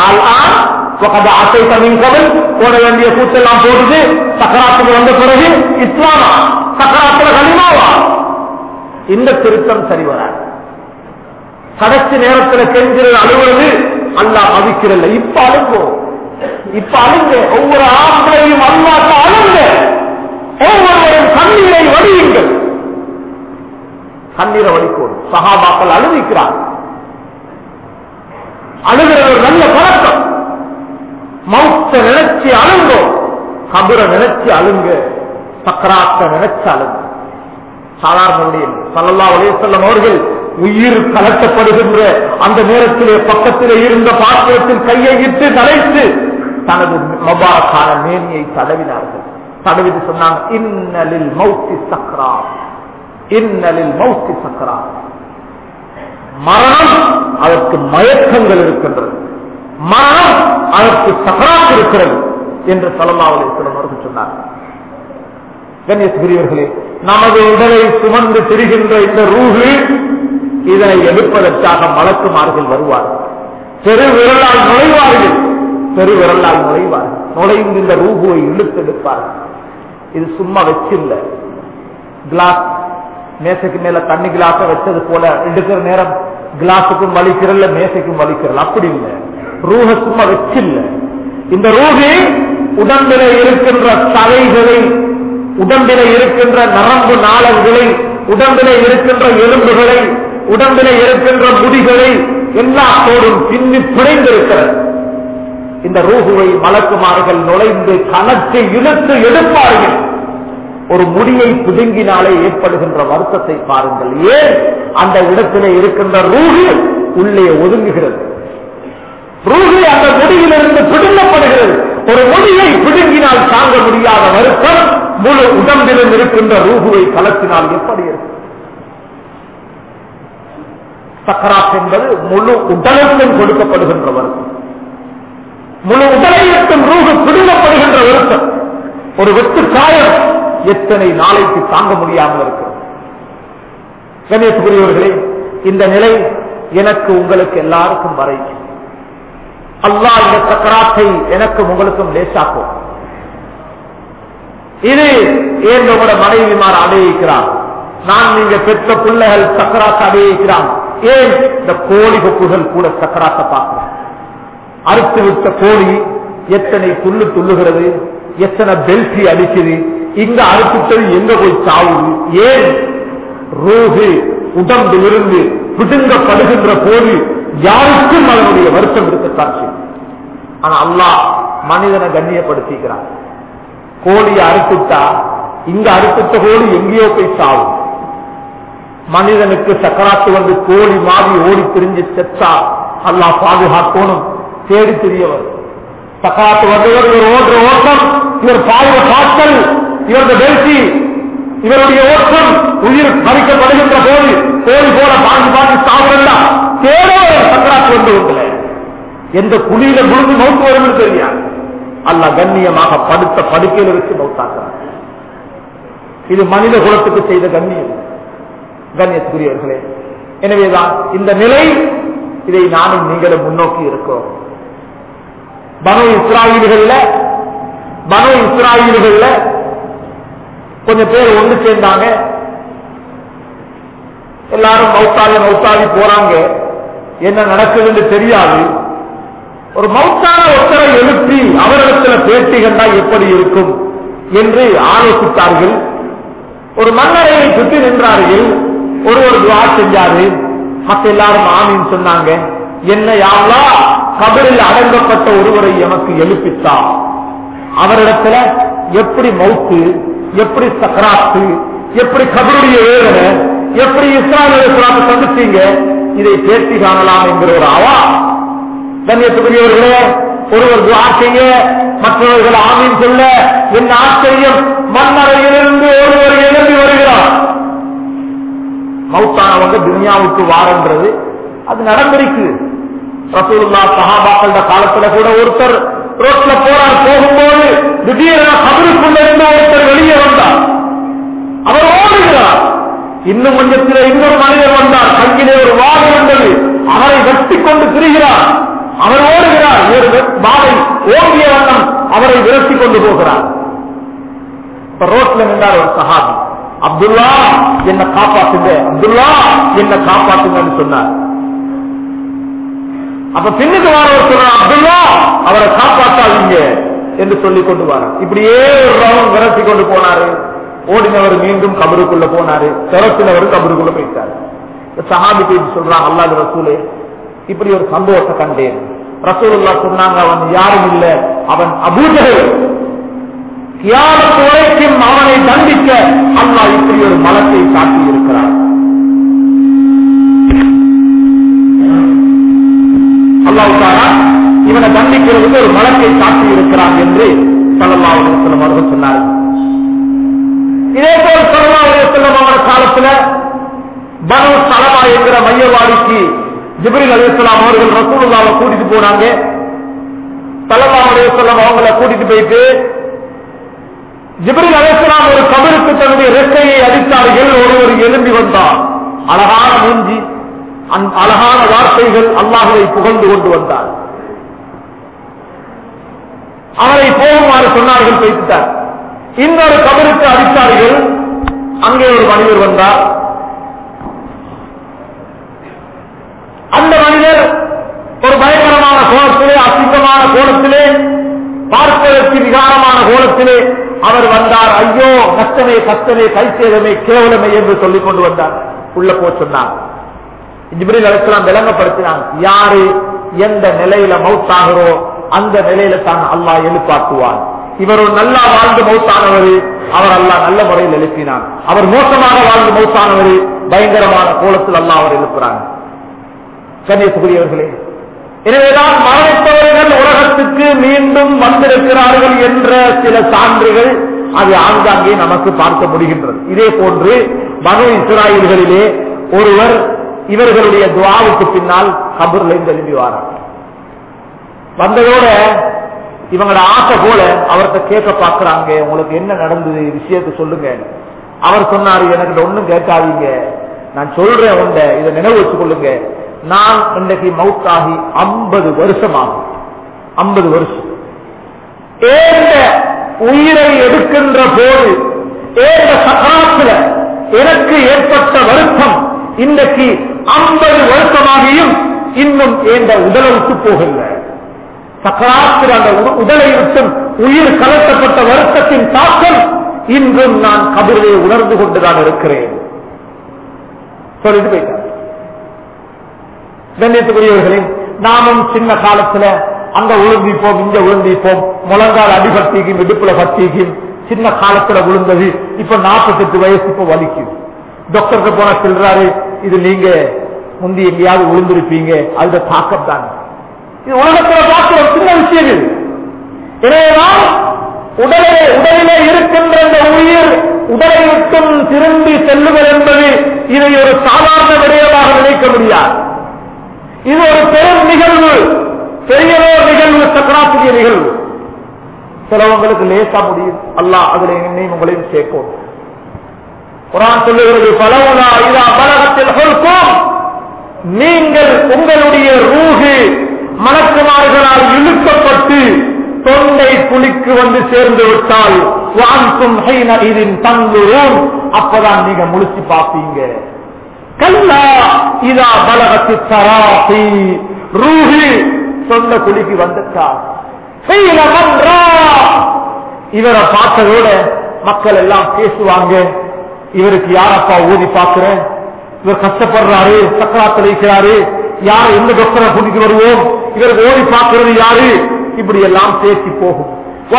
போட வேண்டிய கூட்டெல்லாம் போடுது, சக்கராத்துக்கு வந்த பிறகு இஸ்லாமா, சக்கராத்துல கலிமாவா? இந்த திருத்தம் சரி வராது. கடைசி நேரத்தில் கெஞ்சிறது அழுவது அல்லாஹ் மதிக்கிறல்ல. இப்ப அழுங்க, ஒவ்வொரு ஆம்பளையும் அல்லாஹ் அழுங்க, ஒவ்வொருவரும் கண்ணீரை வடியுங்கள். கண்ணீரை வடிக்கோடு சஹாபாக்கள் அழுவிக்கிறார். அழுகிற ஒரு நல்ல பழக்கம். மௌத்த நினைச்சு அழுங்கோ, கபர நினைச்சு அழுங்க, சக்கராத்த நினைச்சு அழுங்க. சாதாரண ஸல்லல்லாஹு அலைஹி வஸல்லம் அவர்கள் உயிர் கலட்டப்படுகின்ற அந்த நேரத்திலே பக்கத்திலே இருந்த பாத்திரத்தில் கையை இட்டு நனைத்து தனது மபாரக்கான மேனியை தடவினார்கள். தடவிட்டு சொன்னாங்க, இன்னலில் மௌத்தி சக்ராத், இன்னலில் மௌத்தி சக்ராத். மரணம் அதற்கு மயக்கங்கள் இருக்கின்றது, மரணம் அதற்கு சக்ராத் இருக்கிறது என்று ஸல்லல்லாஹு அலைஹி வஸல்லம் அவர்கள் சொன்னார்கள். கண்ணியத்துக்குரியவர்களே, நமது உடலை சுமந்து திரிகின்ற இந்த ரூஹு, இதனை எடுப்பதற்காக மலக்குமார்கள் வருவார்கள். பெருவிரலால் நுழைவார்கள், நுழைந்து இந்த ரூஹுவை இழுத்தெடுப்பார்கள். இது சும்மா வச்சில்ல, கிளாஸ் மேசைக்கு மேல தண்ணி கிளாஸ வச்சது போல எடுக்கிற நேரம் கிளாஸுக்கும் வலிக்கிறல்ல, மேசைக்கும் வலிக்கிறல்ல, அப்படி இல்லை. ரூஹ சும்மா வச்சில்ல. இந்த ரூஹை உடம்பில இருக்கின்ற தலைகளை, உடம்பில இருக்கின்ற நரம்பு நாளங்களை, உடம்பில இருக்கின்ற எலும்புகளை, உடம்பில இருக்கின்ற முடிகளை எல்லாத்தோடும் பின்னி பிணைந்திருக்கிறது. இந்த ரூஹுவை மலக்குமார்கள் நுழைந்து கணத்தை இழுத்து எடுப்பார்கள். ஒரு முடியை பிடுங்கினாலே ஏற்படுகின்ற வருத்தத்தை பாருங்கள். ஏன் அந்த இடத்திலே இருக்கின்ற ரூஹு உள்ளே ஒதுங்குகிறது. ரூஹு அந்த முடியிலிருந்து பிடுங்கப்படுகிறது. ஒரு முடியை பிடுங்கினால் தாங்க முடியாத வருத்தம் முழு உடம்பிலும் இருக்கின்ற ரூஹுவை கலத்தினால் எப்படி இருக்கும்? சக்கராத் என்பது முழு உடலுக்கும் கொடுக்கப்படுகின்ற வருத்தம். முழு உடலை விட்டும் ரூஹு பிடுங்கப்படுகின்ற வருத்தம், ஒரு வெட்டு காயம் எத்தனை நாளைக்கு தாங்க முடியாமல் இருக்கிறது. கணேசபுரியவர்களே, இந்த நிலை எனக்கு உங்களுக்கு எல்லாருக்கும் வரை. அல்லாஹ் இந்த சக்கராத்தை எனக்கும் உங்களுக்கும் லேசாக்கும். இது ஏன் உங்களோட மனைவிமார் அடையிக்கிறான், நான் நீங்க பெற்ற பிள்ளைகள் சக்கராத்தை அடையிக்கிறான். ஏன் இந்த கோழி கொப்புகள் கூட சக்கராத்தை பார்க்கிறோம். அறுத்து விட்ட கோழி எத்தனை துள்ளு துள்ளுகிறது, எத்தனை பெல்டி அடிக்குது, இங்க அறுத்துட்டது எங்க போய் சாவுது. ஏன் ரூஹு உடம்பிலிருந்து பிடுங்கப்படுகின்ற போது யாருக்கும் அதனுடைய வருத்தம் இருக்கத்தான் செய்யும். ஆனா அல்லாஹ் மனிதனை கண்ணியப்படுத்திக்கிறான். கோழியை அறுத்துட்டா இங்க அறுத்துட்ட கோழி எங்கேயோ போய் சாவும். மனிதனுக்கு சக்கராத்து வந்து கோழி மாறி ஓடி திரிஞ்சு செத்தா அல்லாஹ் பாதுகாக்கணும், தேடி தெரியவர். சக்கராத்து வந்தவர் இவர் ஓடுற ஓட்டம், இவர் பாடுற பாட்டல், இவருடைய வெல்சி, இவருடைய ஓட்டம் உயிர் பறிக்கப்படுகின்ற போது கோழி போல பாண்டி பாண்டி சாப்பிடல தேடோ சக்கராத்து வந்து உங்களை எந்த குழியில முழுந்து மௌத்து வரும் தெரியாது. அல்லாஹ் கண்ணியமாக படுத்த படுக்கையில் வச்சு மௌத்தாக்குறார். இது மனித குலத்துக்கு செய்த கண்ணியம். கண்ணியத்துக்குரியவர்களே, எனவேதான் இந்த நிலை, இதை நானும் நீங்களும் முன்னோக்கி இருக்கிறோம். பனு இஸ்ராயீல்கள்ல கொஞ்சம் பேர் ஒன்று சேர்ந்தாங்க. எல்லாரும் மௌத்தாவி போறாங்க. என்ன நடக்குதுன்னு தெரியாது. ஒரு மௌத்தான ஒருத்தரை எழுப்பி அவரிடத்தில் பேட்டி கண்டா எப்படி இருக்கும் என்று ஆலோசித்தார்கள். ஒரு மன்னரையை சுற்றி நின்றார்கள். ஒரு துஆ செஞ்சாரு. மற்ற எல்லாரும் ஆமீன் சொன்னாங்க. என்ன யா அல்லாஹ், கபரில் அடங்கப்பட்ட ஒருவரை எமக்கு எழுப்பித்தா, அவரிடத்துல எப்படி மௌத்து, எப்படி சக்கராத்து, எப்படி கபருடைய வேதனை, எப்படி இஸ்ராயேல் சந்திச்சீங்க, இதை பேட்டி காணலாம் என்கிற ஒரு ஆவா. கண்ணியத்துக்குரியவர்களே, ஒருவர் துஆ செய்ய மற்றவர்கள் ஆமீன் சொல்ல என்ன ஆச்சரியம். மன்னரையிலிருந்து ஒருவர் எழுப்பி வருகிறார். மௌத்தானவங்க துனியாவுக்கு வாரன்றது அது நடந்திருக்கு. ரசூலுல்லாஹ் சஹாபாக்களோட காலத்துல கூட ஒருத்தர் ரோட்ல போறார். போகும்போது திடீரென கபருக்குள்ள இருந்து ஒருத்தர் வெளியே வந்தார். அவர் ஓடுகிறார். இன்னும் கொஞ்சத்தில் இன்னொரு மனிதர் வந்தார். கையிலே ஒரு வாள் இருந்தது. அவரை வெட்டி கொண்டு திரிகிறார். அவர் ஓடுகிறார். வாளை ஓடிய வண்ணம் அவரை விரட்டி கொண்டு போகிறார். ரோட்ல நின்றார் ஒரு சஹாபி. அப்துல்லா என்ன காப்பாத்துங்க, அப்துல்லா என்ன காப்பாத்துங்கன்னு சொன்னார். அப்ப பின்னுக்கு வாரவர் சொல்றார், அப்துல்லா அவரை காப்பாற்றாதீங்க என்று சொல்லி கொண்டு வர. இப்படியே ஒரு ரவுண்ட் விரட்டி கொண்டு போனாரு. ஓடினவர் மீண்டும் கபருக்குள்ள போனாரு. திரட்டினவர் கபருக்குள்ள போயிட்டாரு. சஹாபி போய் சொல்றான், அல்லாஹ் ரசூலே இப்படி ஒரு சம்பவத்தை கண்டேன். ரசூலுல்லாஹ் சொன்னாங்க, அவன் யாரும் இல்ல, அவன் அபூஜஹல். கியாமத் வரைக்கும் அவனை தண்டிக்க அல்லாஹ் இப்படி ஒரு மலத்தை காட்டி இருக்கிறார். அல்லாஹ் தஆலா இவனை தண்டிக்கிறதுக்கு ஒரு மலத்தை காட்டி இருக்கிறான் என்று ஸல்லல்லாஹு அலைஹி வஸல்லம் அவர்கள் சொன்னார். இதே போல் ஸல்லல்லாஹு அலைஹி வஸல்லம் அவர்கள் காலத்துல பனு சலமா என்கிற மையவாடிக்கு ஜிப்ரீல் அலைஹிஸ்ஸலாம் அவர்கள் ரசூலுல்லாஹ்வை கூட்டிட்டு போனாங்க. ஸல்லல்லாஹு அலைஹி வஸல்லம் அவங்களை கூட்டிட்டு போயிட்டு ஜிப்ரீல் அலைஹிஸ்ஸலாம் ஒரு கபருக்கு தன்னுடைய ரெக்கையை அடித்தார்கள். ஒருவர் எழும்பி வந்தார். அழகான மூஞ்சி, அழகான வார்த்தைகள், அல்லாஹ்வை புகழ்ந்து கொண்டு வந்தார். அவரை போகுமாறு சொன்னார்கள், பேசிட்டார். இன்னொரு கபருக்கு அடித்தார்கள். அங்கே ஒரு மனிதர் வந்தார். அந்த மனிதர் ஒரு பயங்கரமான கோலத்திலே, அசிங்கமான கோலத்திலே, பார்ப்பதற்கு விகாரமான கோலத்திலே அவர் வந்தார். ஐயோ கஷ்டமே கஷ்டமே, கைசேதமே, கேவலமே என்று சொல்லிக் கொண்டு வந்தார். உள்ள போ சொன்னார். ஜிப்ரீல் அலைஹிஸ்ஸலாம் விளங்கப்படுத்தினான், யாரு எந்த நிலையில மௌத்தாகிறோ அந்த நிலையில தான் அல்லாஹ் எழுப்பாக்குவான். இவர் ஒரு நல்லா வாழ்ந்து மௌத்தானவர், அவர் அல்லாஹ் நல்ல முறையில் எழுப்பினான். அவர் மோசமாக வாழ்ந்து மௌத்தானவர், பயங்கரமான கோலத்தில் அல்லாஹ் அவர் எழுப்புறாங்க. கண்ணியத்துக்குரியவர்களே, எனவேதான் மரணித்தவர்கள் உலகத்துக்கு மீண்டும் வந்திருக்கிறார்கள் என்ற சில சான்றுகள் அது ஆங்காங்கே நமக்கு பார்க்க முடிகின்றது. இதே போன்று பனு இஸ்ராயீல்களிலே ஒருவர் இவர்களுடைய துஆவுக்கு பின்னால் கபர்ல எழும்பி வாரார். வந்ததோட இவங்களோட ஆசை போல அவர்கிட்ட கேட்க பாக்குறாங்க, உங்களுக்கு என்ன நடந்தது விஷயத்தை சொல்லுங்க. அவர் சொன்னாரு, எனக்கு ஒண்ணும் கேட்காதீங்க, நான் சொல்றேன் உண்ட, இதை நினைவு வச்சுக் கொள்ளுங்க. நான் இன்றைக்கு மவுத்தாகி 50 வருஷம் ஆகும். 50 வருஷம் ஏந்த உயிரை எடுக்கின்ற போது ஏந்த சக்கராத்துல எனக்கு ஏற்பட்ட வருத்தம் இன்றைக்கு 50 வருஷமாகியும் இன்னும் ஏந்த உடலை விட்டு போகல. சக்கராத்தில் அந்த உடலை விட்டும் உயிர் கலட்டப்பட்ட வருத்தத்தின் தாக்கம் இன்றும் நான் கபிரை உணர்ந்து கொண்டுதான் இருக்கிறேன் சொல்லிட்டு போயிட்டார். கண்ணியத்துக்குரியவர்களே, நாமும் சின்ன காலத்துல அங்க விழுந்திப்போம், இங்க விழுந்திப்போம், முழங்கால் அடிபட்டிக்கும் இடுப்புல பட்டிக்கும் சின்ன காலத்துல விழுந்தது. இப்ப 48 வயசு இப்ப வலிக்குது. டாக்டருக்கு போன சொல்றாரு, இது நீங்க முந்தி எங்கேயாவது விழுந்திருப்பீங்க, அது தாக்கம் தான். இது உலகத்துல பார்க்கிற சின்ன விஷயம் இது. எனவேதான் உடலிலே இருக்கின்ற இந்த உயிர் உடலை விட்டும் திரும்பி செல்லுவது என்பது இதை ஒரு சாதாரண விடயமாக நினைக்க முடியாது. இது ஒரு பெரும் நிகழ்வு, பெரியதோ நிகழ்வு, சக்கராத்துடைய நிகழ்வு. சிலவங்களுக்கு லேசா முடியும், அல்லாஹ் அதுல என்னையும் உங்களையும் சேர்க்கும். குர்ஆன் சொல்லுகிறது, பலவுலா இதா பலகத்தில் ஹுல்கும், நீங்கள் உங்களுடைய ரூஹு மலக்குமார்களால் இழுக்கப்பட்டு தொண்டை குழிக்கு வந்து சேர்ந்து விட்டால் வான்கும் ஹைன இதின் தங்குரோம், அப்பதான் நீங்க முழிச்சு பார்ப்பீங்க. கல்லா இதா பலகத்தி தராசி, ரூஹு சொந்த குழிக்கு வந்துட்டார். இவரை பார்த்ததோட மக்கள் எல்லாம் பேசுவாங்க, இவருக்கு யாரப்பா ஓதி பார்க்கிறேன், இவர் கஷ்டப்படுறாரு, சக்கராத்தில் இருக்கிறாரு, யார் எந்த டாக்டரை கூட்டிட்டு வருவோம், இவருக்கு ஓடி பார்க்கிறது யாரு, இப்படி எல்லாம் பேசி போகும்.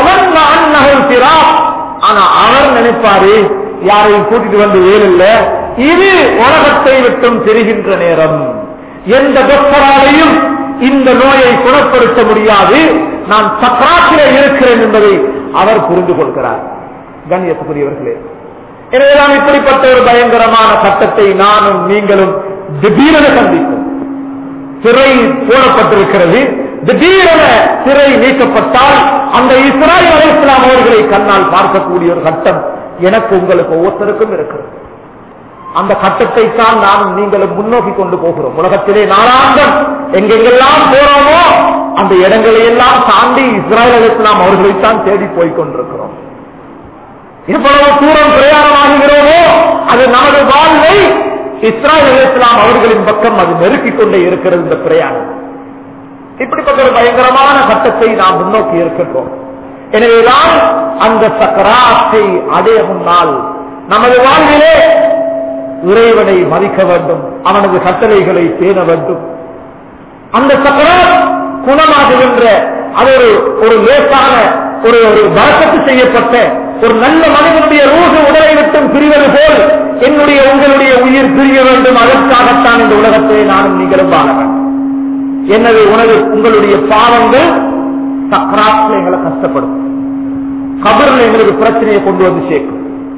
ஆனா அவர் நினைப்பாரு, யாரையும் கூட்டிட்டு வந்து வேலை இல்ல, இது உலகத்தை விட்டும் தெரிகின்ற நேரம், எந்த டாக்டராலையும் இந்த நோயை குணப்படுத்த முடியாது, நான் சக்கராத்திலே இருக்கிறேன் என்பதை அவர் புரிந்து கொள்கிறார். கண்ணியத்துக்குரியவர்களே, எனவேதான் இப்படிப்பட்ட ஒரு பயங்கரமான சட்டத்தை நானும் நீங்களும் திடீரென சந்திப்போம். சிறை போடப்பட்டிருக்கிறது, திடீரென சிறை நீக்கப்பட்டால் அந்த இஸ்ராயீல் அலைஹிஸ்ஸலாம் அவர்களை கண்ணால் பார்க்கக்கூடிய ஒரு கட்டம் எனக்கு உங்களுக்கு ஒவ்வொருத்தருக்கும் இருக்கிறது. அந்த கட்டத்தை தான் நானும் நீங்களும் முன்னோக்கி கொண்டு போகிறோம். உலகத்திலே நாளாந்தம் எங்கெங்கெல்லாம் போறோமோ அந்த இடங்களை எல்லாம் தாண்டி இஸ்ராயீல் அலைஹிஸ்ஸலாம் அவர்களைத்தான் தேடி போய்கொண்டிருக்கிறோம். இவ்வளவு தூரம் பிரயாணமாகிறோமோ அது நமது வாழ்வை இஸ்ராயீல் அலைஹிஸ்ஸலாம் அவர்களின் பக்கம் அது நெருக்கிக் கொண்டே இருக்கிறது. இந்த பிரயாணம் இப்படிப்பட்ட ஒரு பயங்கரமான கட்டத்தை நாம் முன்னோக்கி இருக்கின்றோம். எனவேதான் அந்த சக்கராத்தை அடைய முன்னால் நமது வாழ்விலே இறைவனை மதிக்க வேண்டும், அவனது கட்டளைகளை பேண வேண்டும். அந்த சக்கராத் குணமாகுகின்ற அது ஒரு லேசான ஒரு பரக்கத்து செய்யப்பட்ட ஒரு நல்ல மனிதனுடைய ரூஹு உடலை விட்டும் பிரிவது போல் என்னுடைய உங்களுடைய உயிர் பிரிய வேண்டும். அதற்காகத்தான் இந்த உலகத்தை நானும் நீங்களும் வாழ வேண்டும். எனவே உங்களுடைய பாவங்கள் சக்கராத்துல எங்களை கஷ்டப்படும், கபர்ல எங்களுக்கு பிரச்சனையை கொண்டு வந்து சேர்க்கும்.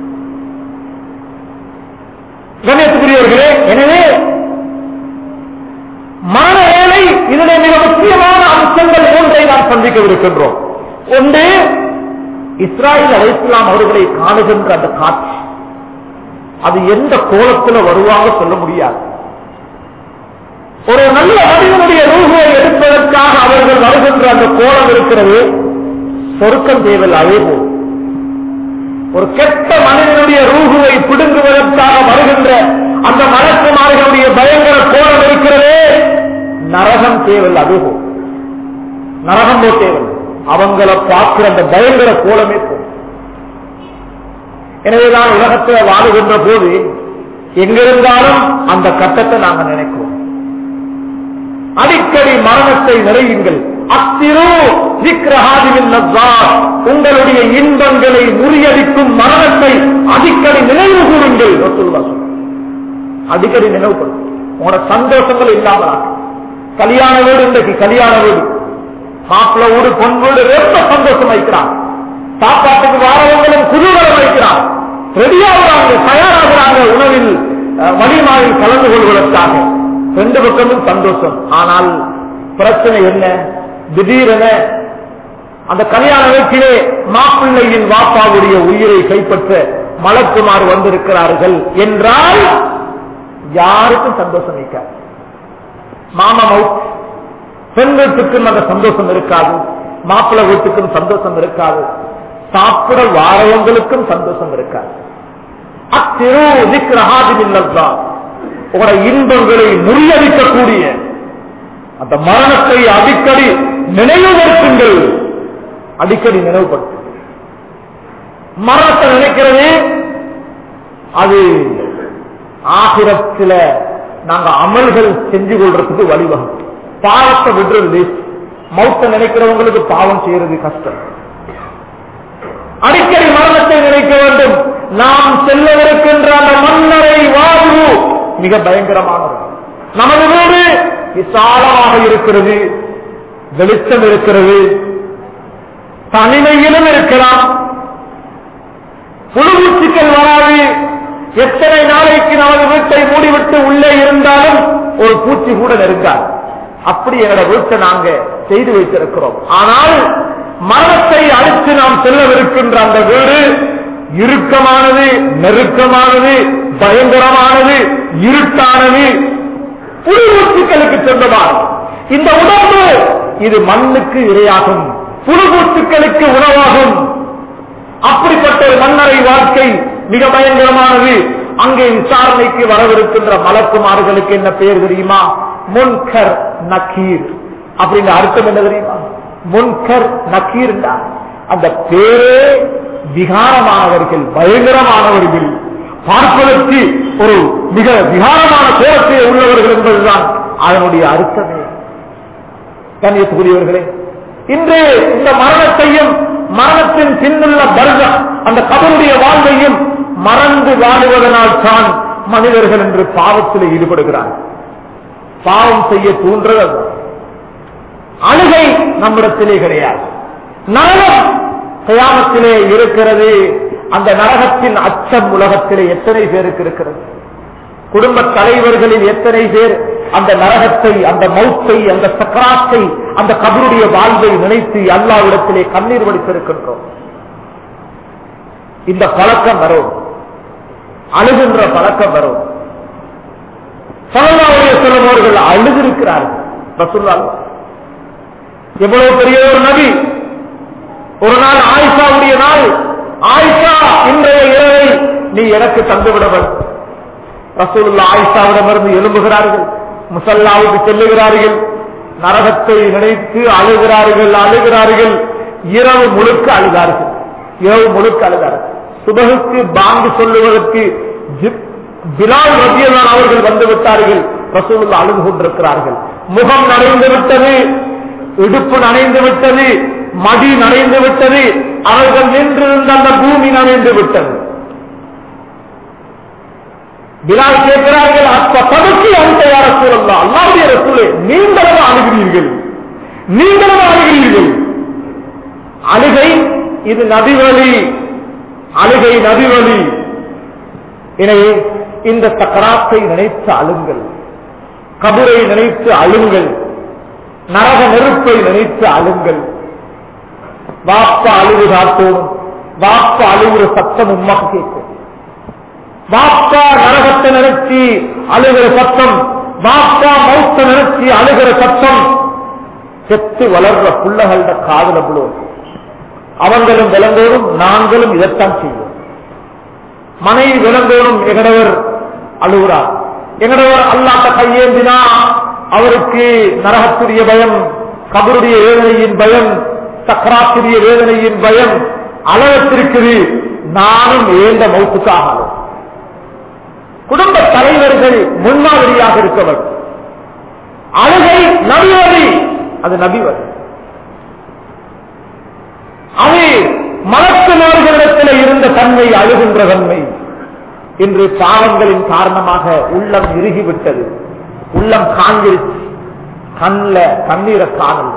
கணேசக்குரியவர்களே, எனவே மரண வேலை இதனை மிக முக்கியமான அம்சங்கள் மூன்றை நாம் சந்திக்கவிருக்கின்றோம். ஒன்று, இஸ்ராயீல் அலைஹிஸ்ஸலாம் அவர்களை காணுகின்ற அந்த காட்சி, அது எந்த கோலத்தில் வருவாங்க சொல்ல முடியாது. ஒரு நல்ல மனிதனுடைய ரூஹை எடுப்பதற்காக அவர்கள் வருகின்ற அந்த கோலம் இருக்கிறது, சொர்க்கம் தேவல் அதே போல். ஒரு கெட்ட மனிதனுடைய ரூஹுவை பிடுங்குவதற்காக வருகின்ற அந்த மலக்குமார்களுடைய பயங்கர கோலம் இருக்கிறதே, நரகம் தேவல் அதே போல். நரகமோ தேவல், அவங்களை பார்க்கிற அந்த பயங்கர கோலமே போல். எனவேதான் உலகத்தில் வாழுகின்ற போது எங்கிருந்தாலும் அந்த கட்டத்தை நாங்கள் நினைக்கிறோம். அடிக்கடி மரணத்தை நிறையுங்கள். உங்களுடைய இன்பங்களை முறியடிக்கும் மரணத்தை அடிக்கடி நினைவு கூறுங்கள். அடிக்கடி நினைவுபடும். உங்களோட சந்தோஷங்கள் இல்லாமல் கல்யாண வீடு, இன்றைக்கு கல்யாண வீடு, மாப்பிள்ள வீடு, பொன் வீடு ரொம்ப சந்தோஷம் வைக்கிறான். சாப்பாட்டுக்கு வாரவங்களும் குதூகலம் வைக்கிறான். ரெடியாகிறாங்க, தயாராகிறாங்க உணவில் வலிமாவில் கலந்து கொள்வதற்காக. ரெண்டு பக்கமும் சந்தோஷம். ஆனால் பிரச்சனை என்ன? திடீரென அந்த கல்யாண வீட்டிலே மாப்பிள்ளையின் வாப்பாவுடைய உயிரை கைப்பற்ற மலக்குமார் வந்திருக்கிறார்கள் என்றால் யாருக்கும் சந்தோஷம் இருக்காது. மாமா மவுத், பெண் வீட்டுக்கும் அந்த சந்தோஷம் இருக்காது, மாப்பிள்ளை வீட்டுக்கும் சந்தோஷம் இருக்காது, சாப்பிட வாரவங்களுக்கும் சந்தோஷம் இருக்காது. உங்களுடைய இன்பங்களை முறியடிக்கக்கூடிய அந்த மரணத்தை அடிக்கடி நினைவுபடுத்துங்கள், அடிக்கடி நினைவுபடுத்து. மரணத்தை நினைக்கிறது அது ஆகிரத்தில் நாங்க அமல்கள் செஞ்சு கொள்றதுக்கு வழிவகும். பாவத்தை விடுறது, மௌத்த நினைக்கிறவங்களுக்கு பாவம் செய்யறது கஷ்டம். அடிக்கடி மரணத்தை நினைக்க வேண்டும். நாம் செல்லவிருக்கின்ற அந்த மன்னரை வாழ்வு மிக பயங்கரமானது. நமது வீடு விசாலமாக இருக்கிறது, வெளிச்சம் இருக்கிறது, தனிமையிலும் இருக்கலாம், புழுவூச்சிகள் வராது. எத்தனை நாளைக்கு நமது வீட்டை மூடிவிட்டு உள்ளே இருந்தாலும் ஒரு பூச்சி கூட நெருங்காது. அப்படி எங்களோட வீட்டை நாங்க செய்து வைத்திருக்கிறோம். ஆனால் மரணத்தை அழித்து நாம் செல்லவிருக்கின்ற அந்த வீடு இறுக்கமானது, நெருக்கமானது, பயங்கரமானது, இருட்டானது, புழுவூச்சிகளுக்கு சொந்தமானது. இந்த உணவு இது மண்ணுக்கு இரையாகும், புழுவூச்சிகளுக்கு உணவாகும். அப்படிப்பட்ட ஒரு மன்னரை வாழ்க்கை மிக பயங்கரமானது. அங்கே விசாரணைக்கு வரவிருக்கின்ற மலக்குமார்களுக்கு என்ன பெயர் தெரியுமா? முன்கர் நக்கீர். அப்படின்ற அர்த்தம் என்ன தெரியுமா? முன்கர் நக்கீர். அந்த பேரே விகாரமானவர்கள், பயங்கரமானவர்கள், பார்ப்பதற்கு ஒரு மிக விகாரமான கோலத்தை உள்ளவர்கள் என்பதுதான் அதனுடைய அர்த்தமே. கண்ணியத்துக்குரியவர்களே, இன்று இந்த மரணத்தையும் மரணத்தின் பின்னுள்ள பர்சக், அந்த கபருடைய வாழ்வையும் மறந்து வாழுவதனால் தான் மனிதர்கள் என்று பாவத்தில் ஈடுபடுகிறார்கள். பாவம் செய்ய தூண்டுறது அழுகை நம்மிடத்திலே கிடையாது. நரகம் கியாமத்திலே இருக்கிறது. அந்த நரகத்தின் அச்சம் உலகத்திலே எத்தனை பேருக்கு இருக்கிறது? குடும்ப தலைவர்களில் எத்தனை பேர் அந்த நரகத்தை, அந்த மௌத்தை, அந்த சக்கராத்தை, அந்த கபருடைய வாழ்வை நினைத்து அல்லாஹ்விடத்திலே கண்ணீர் வடித்திருக்கின்றோம். இந்த பழக்கம் வரும், அழுகின்ற பழக்கம் வரும். ஸல்லல்லாஹு அலைஹி வஸல்லம் அவர்கள் அழுதிருக்கிறார்கள். ரசூலுல்லாஹ் எவ்வளவு பெரிய ஒரு நபி. ஒரு நாள் ஆயிஷாவுடைய நாள், ஆயிஷா இன்றைய இரவை நீ எனக்கு தந்துவிடவன். ரசூலுல்லாஹ் ஆயிஷாவிடமிருந்து எழும்புகிறார்கள், முஸல்லாவுக்கு செல்லுகிறார்கள், நரகத்தை நினைத்து அழுகிறார்கள், அழுகிறார்கள். இரவு முழுக்க அழுதார்கள், இரவு முழுக்க அழுதார்கள். சுபகுக்கு பாங்கு சொல்லுவதற்கு பிலால் ரலியல்லாஹு அவர்கள் வந்து விட்டார்கள். ரசூலுல்லாஹ் அழுது கொண்டிருக்கிறார்கள். முகம் நனைந்து விட்டது, இடுப்பு நனைந்து விட்டது, மடி நனைந்து விட்டது, அவர்கள் நின்றிருந்த அந்த பூமி நனைந்து விட்டது. பிலால் கேட்கிறார்கள், அப்ப படுக்கி அந்த யார சூழல்லா, அல்லாஹ்வுடைய ரசூலே, நீங்களும் அழுகிறீர்கள், நீங்களும் அழுகிறீர்கள். அழுகை இது நபிவழி, அழுகை நபிவழி. எனவே இந்த சக்கராத்தை நினைத்து அழுங்கள், கபரை நினைத்து அழுங்கள், நரக நெருப்பை நினைத்து அழுங்கள். வாப்பா அழுகு காட்டும், வாப்பா அழுகிற சத்தம் உம்மாக்கு கேட்கும். வாப்பா நரகத்தை நினைச்சி அழுகிற சத்தம், வாப்பா மௌத்த நினைச்சி அழுகிற சத்தம் செத்து வளர்ற புள்ளகள காதல புழுவும். அவங்களும் விளங்கோடும், நாங்களும் இதைத்தான் செய்வோம். மனைவி விளங்கோடும், எங்கடவர் அழுகிறார், எங்கடவர் அல்லாட்ட கையேந்தினா அவருக்கு நரகத்துடைய பயம், கபருடைய வேதனையின் பயம், சக்கராத்துடைய வேதனையின் பயம் அளவத்திருக்குது. நானும் ஏந்த மௌத்துக்காக குடும்ப தலைவர்கள் முன்மாதிரியாக இருக்கவர். அழுகை நபிவழி, அது நபிவழி. அது மலக்குமார்களிடத்தில் இருந்த தன்மை, அழுகின்ற தன்மை இன்று பாவங்களின் காரணமாக உள்ளம் இறுகிவிட்டது, உள்ளம் காஞ்சிருச்சு, கண்ல கண்ணீரை காணல்.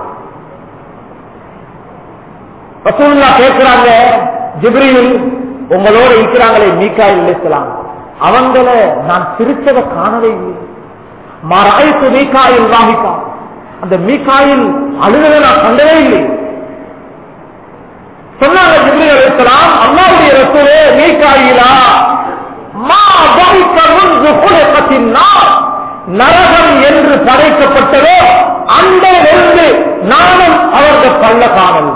ரசூலுல்லாஹ் கேட்கிறாங்க, ஜிப்ரீல் உங்களோட இருக்கிறாங்களே மீகாயில் அலைஹிஸ்ஸலாம், அவங்கள நான் சிரிச்சதை காணவே இல்லை. மராய்த்து மீகாயில் ராஹிகா, அந்த மீகாயில் அழுகதை நான் கண்டவே இல்லை. சொன்னாங்க ஜிப்ரீல் அலைஹிஸ்ஸலாம், அல்லாஹ்வுடைய ரசூலே மீகாயிலா, மா பைக முன்து குலிகத்தின் நார், நரகம் என்று படைக்கப்பட்டதோ அன்றையிலிருந்து நானும் அவர்கள் பல்ல காணல.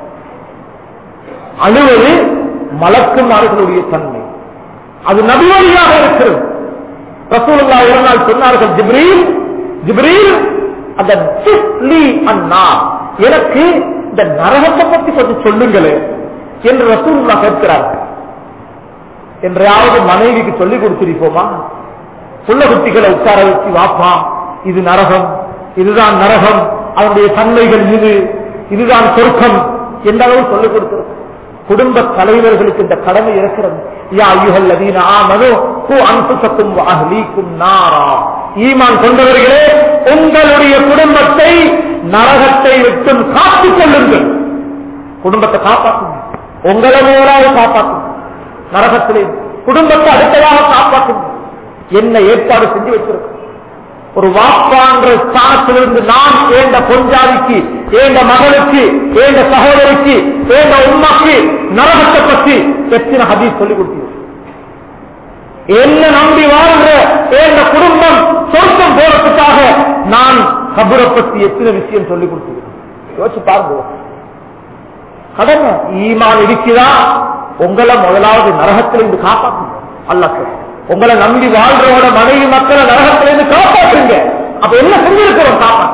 அழுவது மலக்குமார்களுடைய தன்மை, அது நபி வழியாக இருக்கிறது. ரசூலுல்லாஹ் ஒரு நாள் சொன்னார்கள், ஜிப்ரீல் ஜிப்ரீல் அந்த அண்ணா எனக்கு இந்த நரகத்தை பத்தி கொஞ்சம் சொல்லுங்களே என்று ரசூலுல்லாஹ் கேட்கிறார்கள். என்றாவது மனைவிக்கு சொல்லிக் கொடுத்திருப்போமா? புள்ள குட்டிகளை உட்கார வச்சு, வாப்பா இது நரகம், இதுதான் நரகம், அதனுடைய தன்மைகள் இதுதான் சொர்க்கம் என்ற அளவு சொல்லிக் கொடுத்திருக்கும். குடும்ப தலைவர்களுக்கு இந்த கடமை இருக்கிறது. யா அய்யுஹல்லதீன ஆமனூ கூ அன்ஃபுஸக்கும் வ அஹ்லீக்கும் நாரா, ஈமான் கொண்டவர்களே உங்களுடைய குடும்பத்தை நரகத்தை விட்டு காத்துக் கொள்ளுங்கள். குடும்பத்தை காப்பாற்றுங்க, உங்களை மேலாக காப்பாற்றுங்க, நரகத்திலே குடும்பத்தை அடுத்ததாக காப்பாற்றுங்க. என்ன ஏற்பாடு செஞ்சு வச்சிருக்க? ஒரு வாப்பான்ற ஸ்தானத்திலிருந்து நான் ஏண்ட பொஞ்சாதிக்கு, ஏண்ட மகளுக்கு, ஏண்ட சகோதரிக்கு, ஏண்ட உம்மாக்கு நரகத்தை பற்றி எத்தனை ஹதீஸ் சொல்லிக் கொடுத்தீங்க? என்ன நம்பி வாழ்ற ஏண்ட குடும்பம் சொர்க்கம் போறதுக்காக நான் கபரை பற்றி எத்தனை விஷயம் சொல்லிக் கொடுத்தீங்க? யோசிச்சு பாருங்க. கடமை ஈமான் இருக்குதா? உங்களை முதலாவது நரகத்திலிருந்து காப்பாற்றுங்க. அல்லாஹ் உங்களை நம்பி வாழ்றோட மனைவி மக்களை நரகத்திலிருந்து காப்பாற்றுங்க. அப்ப என்ன செஞ்சிருக்கிறோம்? காப்பாற்று.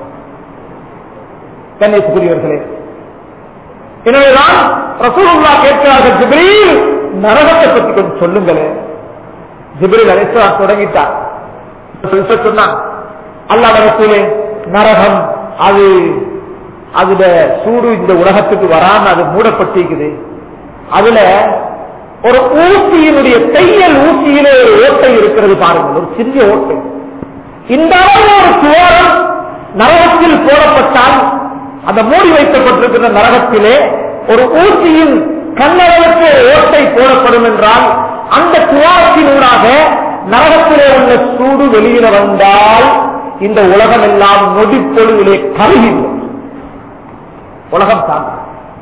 கண்ணியத்துக்குரியவர்களே, எனவேதான் ரசூலுல்லாஹ் கேட்கிறார்கள், ஜிப்ரீல் நரகத்தை பற்றி கொஞ்சம் சொல்லுங்களே. ஜிப்ரீல் அலைஹிஸ்ஸலாம் தொடங்கிட்டார். சொன்னான், அல்லாஹ் ரசூலே, நரகம் அதுல சூடு இந்த உலகத்துக்கு வராம அது மூடப்பட்டிருக்குது. அதுல ஒரு ஊசியினுடைய தையல் ஊசியிலே ஒரு ஓட்டை இருக்கிறது பாருங்கள், ஒரு சிறிய ஓட்டை. இந்த அளவு ஒரு துவாரம் நரகத்தில் போடப்பட்டால், அந்த மூடி வைக்கப்பட்டிருக்கிற நரகத்திலே ஒரு ஊசியின் கண்ணளவுக்கு ஓட்டை போடப்படும் என்றால், அந்த துவாரத்தினூடாக நரகத்திலே உள்ள சூடு வெளியில வந்தால் இந்த உலகம் எல்லாம் நொடிப்பொழுவிலே கருகிவிடும். உலகம் தாங்காது,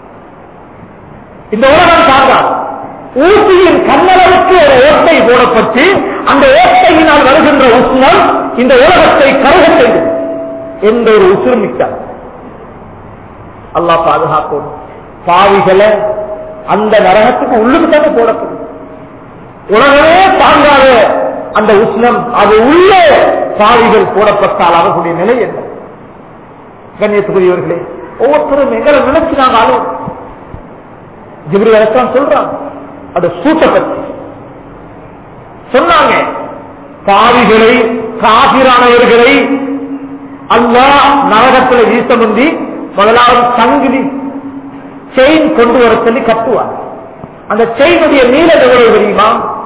இந்த உலகம் தாங்காது. ஊசியின் கண்ணளவுக்கு ஒரு ஓட்டை போடப்பட்டு அந்த ஓட்டையினால் வருகின்ற உஷ்ணம் இந்த உலகத்தை கருக செய்யும் என்ற ஒரு உசுர்மிட்டார். அல்லாஹ் பாதுகாக்கும். பாவிகளை அந்த நரகத்துக்கு உள்ளுக்கு தானே போடப்படும். உலகமே தாங்காத அந்த உஷ்ணம் அது உள்ளே பாவிகள் போடப்பட்டால் அவர்களுடைய நிலை என்ன? கண்ணியத்துக்குரியவர்களே, ஒவ்வொருத்தரும் எங்களை நினைச்சு நாங்க ஆளும். ஜிப்ரீல் அலைஹிஸ்ஸலாம் சொல்றாங்க, அது சூட்டை பற்றி சொன்னாங்க. பாவிகளை, காபிரானவர்களை அல்லாஹ் நரகத்தில் வீச முந்தி முதலாவது சங்கிலி செயின் கொண்டு வர சொல்லி கட்டுவார். அந்த செயினுடைய நீளம் எவ்வளவு தெரியுமா?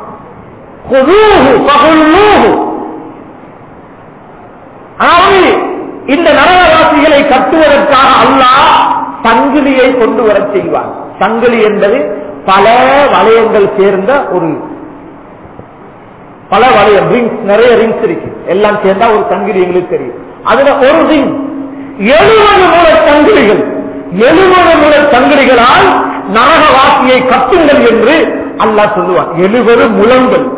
அதாவது இந்த நரகவாசிகளை கட்டுவதற்காக அல்லாஹ் சங்கிலியை கொண்டு வர செய்வார். சங்கிலி என்பது பல வளையங்கள் சேர்ந்த ஒரு பல வளையம், ரிங்ஸ், நிறைய ரிங்ஸ் இருக்கு, எல்லாம் சேர்ந்தா ஒரு சங்கிலி எங்களுக்கு தெரியும். அதுல ஒரு ரிங் 70 முறை சங்கிலிகள், 70 முறை சங்கிலிகளால் நரகவாசியை கட்டுங்கள் என்று அல்லாஹ் சொல்லுவார். 70 முழங்கள்,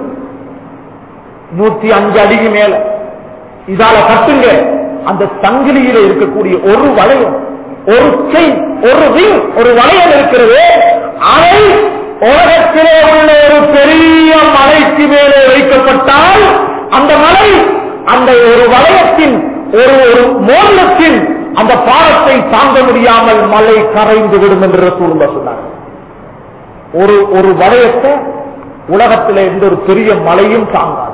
105 அடிக்கு மேல இதால கட்டுங்க. அந்த சங்கிலியில இருக்கக்கூடிய ஒரு வளையம், ஒரு செயின், ஒரு ரிங், ஒரு வளையம் இருக்கிறது. அதை உலகத்திலே உள்ள ஒரு பெரிய மலைக்கு மேலே வைக்கப்பட்டால் அந்த மலை அந்த ஒரு வளையத்தின் ஒரு மோதிரத்தின் அந்த பாரத்தை தாங்க முடியாமல் மலை கரைந்து விடும் என்று ரசூலுல்லாஹ் சொன்னார். ஒரு வளையத்தை உலகத்திலே எந்த ஒரு பெரிய மலையும் தாங்காது.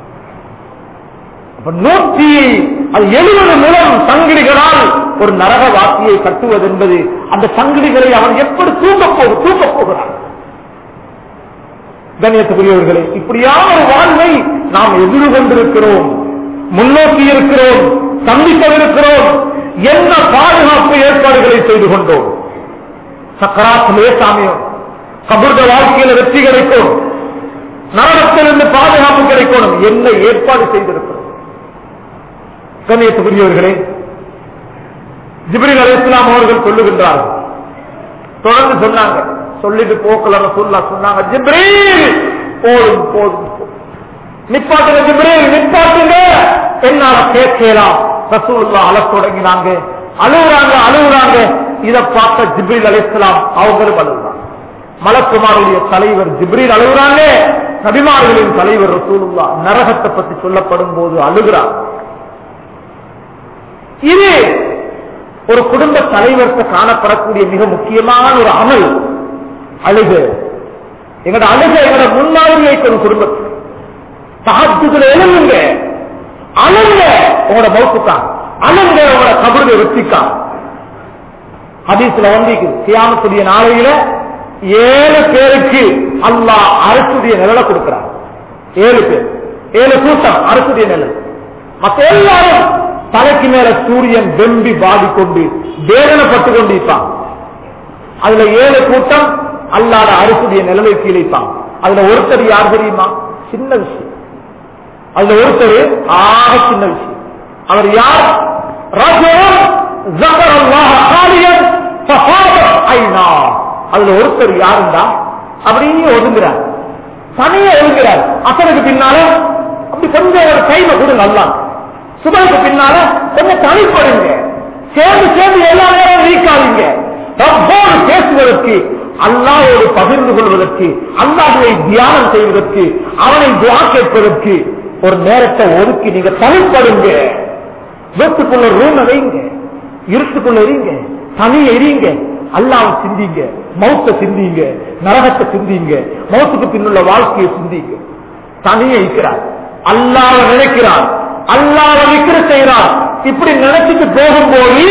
170 முழம் சங்கிலிகளால் ஒரு நரகவாசியை கட்டுவது என்பது, அந்த சங்கிலிகளை அவன் எப்படி தூக்கப் போகிறான்? கண்ணியத்துக்குரியவர்களே, இப்படியான ஒரு வாழ்வை நாம் எதிர்கொண்டிருக்கிறோம், முன்னோக்கி இருக்கிறோம், சந்திக்கவிருக்கிறோம். என்ன பாதுகாப்பு ஏற்பாடுகளை செய்து கொண்டோம்? சக்கராத் லேசாமியம், கபூர்த வாழ்க்கையில் வெற்றி கிடைக்கும், நரகத்திலிருந்து பாதுகாப்பு கிடைக்கணும். என்ன ஏற்பாடு செய்திருக்கிறோம்? கண்ணியத்துக்குரியவர்களே, ஜிப்ரீல் அலைஹிஸ்ஸலாம் அவர்கள் சொல்லுகின்றார்கள், தொடர்ந்து சொன்னாங்க. சொல்லிட்டு போக்கல ரசூலுல்லாஹ் சொன்னாங்க, ஜிப்ரீல் போதும் போதும் நிப்பாட்டுங்க, ஜிப்ரீல் நிப்பாட்டுங்க, என்னால கேட்கலாம். ரசூலுல்லாஹ் அழத் தொடங்கினாங்க, அழுகுறாங்க. இதை பார்த்த ஜிப்ரீல் அலைஹிஸ்ஸலாம் அவங்களும் அழுகுறாங்க. மலக்குமாருடைய தலைவர் ஜிப்ரீல் அழுகுறாங்க, நபிமார்களின் தலைவர் ரசூலுல்லாஹ் நரகத்தை பற்றி சொல்லப்படும் போது அழுகிறார். இது ஒரு குடும்ப தலைவருக்கு காணப்படக்கூடிய மிக முக்கியமான ஒரு அமல். அழுகு எங்கட அழுக எங்கட முன்மாதிரி வைக்கணும். குடும்பத்தில் தஹஜ்ஜுதுல எழுங்க, அழுங்க, உங்களோட மௌத்துக்கான் அழுங்க, உங்களோட கபருடைய வெற்றிக்கான். ஹதீஸ்ல வந்து கியாமத்துடைய நாளையில 7 பேருக்கு அல்லாஹ் அரசுடைய நிழலை கொடுக்கிறார். 7 பேர், 7 கூட்டம் அரசுடைய நிழல். மற்ற எல்லாரும் தலைக்கு மேல சூரியன் வெம்பி பாடிக்கொண்டு வேதனைப்பட்டு கொண்டிருப்பான். அதுல 7 கூட்டம் அல்லாத அரசுடைய நிழலை கீழைப்பான். அதுல ஒருத்தர் யார் தெரியுமா? சின்ன விஷயம். அதுல ஒருத்தர் ஆக சின்ன விஷயம். அவர் யார்? அதுல ஒருத்தர் யாருந்தா அப்படியே ஒதுங்குறார், தனியே ஒதுங்குறார். அசனுக்கு பின்னால அப்படி கொஞ்சம் ஒரு கைமை கூட நல்லா, சுபனுக்கு பின்னால கொஞ்சம் தனிப்படுங்க, சேர்ந்து எல்லா நேரம் நீக்காதீங்க. ரப்போடு பேசுவதற்கு, அல்லாஹ்வோடு பகிர்ந்து கொள்வதற்கு, அல்லாஹ்வை தியானம் செய்வதற்கு, அவனை துஆ கேட்பதற்கு ஒரு நேரத்தை ஒதுக்கி நீங்க தனிப்படுங்க. வீட்டுக்குள்ள ரூம் வைங்க, இருட்டுக்குள்ள எரிங்க, தனியை எரிங்க, அல்லாஹ்வை சிந்திங்க, மௌத்தை சிந்திங்க, நரகத்தை சிந்திங்க, மௌத்துக்கு பின்னுள்ள வாழ்க்கையை சிந்திங்க. தனியே இருக்கிறார், அல்லாஹ்வை நினைக்கிறார், அல்லாஹ்வை விக்ர செய்கிறார். இப்படி நினைச்சிட்டு போகும்போது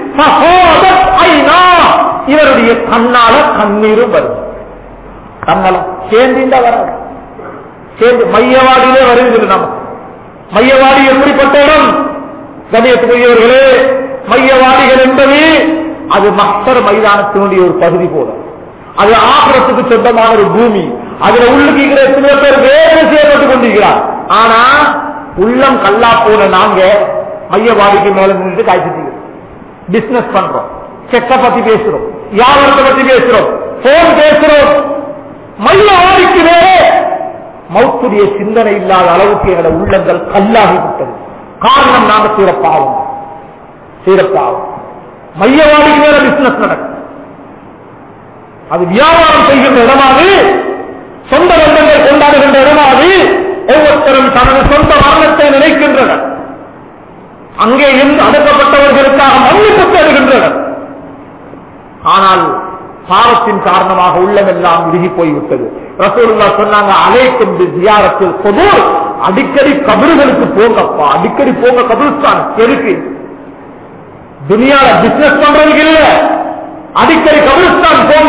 இவருடைய கண்ணால கண்ணீரும் வருது. கண்ணால சேர்ந்தா வராது, சேர்ந்து மையவாடியிலே வருகிறது. நமக்கு மையவாடி எப்படிப்பட்ட இடம்? கண்ணியத்துக்குரியவர்களே, மையவாடிகள் என்பது அது மஹ்ஷர் மைதானத்தினுடைய ஒரு பகுதி போல. அது ஆகிரத்துக்கு சொந்தமான ஒரு பூமி. அதுல உள்ளுக்கு எத்தனையோ பேர் வேறு செய்யப்பட்டுக் கொண்டிருக்கிறார். ஆனா உள்ளம் கல்லா போன நாங்க மையவாடிக்கு மேல நின்று காய்ச்சி பிசினஸ் பண்றோம், செக்க பத்தி பேசுறோம், வியாபாரத்தை பத்தி பேசுறோம், போன் பேசுறோம். மையவாடிக்கு வேறே மௌத்துடைய சிந்தனை இல்லாத அளவுக்கு எங்களோட உள்ளங்கள் கல்லாகி விட்டது. காரணம் நாம சீரப்பாவும் மையவாடிக்கு வேற பிசினஸ் நடக்கும். அது வியாபாரம் செய்கின்ற இடமாவது, சொந்த பந்தங்களை கொண்டாடுகின்ற இடமாவது, ஒவ்வொருத்தரும் தனது சொந்த மரணத்தை நினைக்கின்றனர். அங்கே இருந்து அடக்கப்பட்டவர்களுக்காக மன்னிப்பு தேடுகின்றனர். ஆனால் பாவத்தின் காரணமாக உள்ளமெல்லாம் இறுகி போய்விட்டது. ரசூலுல்லாஹ் சொன்னாங்க, அலைக்கும் ஜியாரத்தில் பொது, அடிக்கடி கபறுகளுக்கு போங்கப்பா, அடிக்கடி போங்க கபருஸ்தான். எதுக்கு? துனியால பிசினஸ் பண்றதுக்கு இல்ல, அடிக்கடி கபருஸ்தான் போங்க.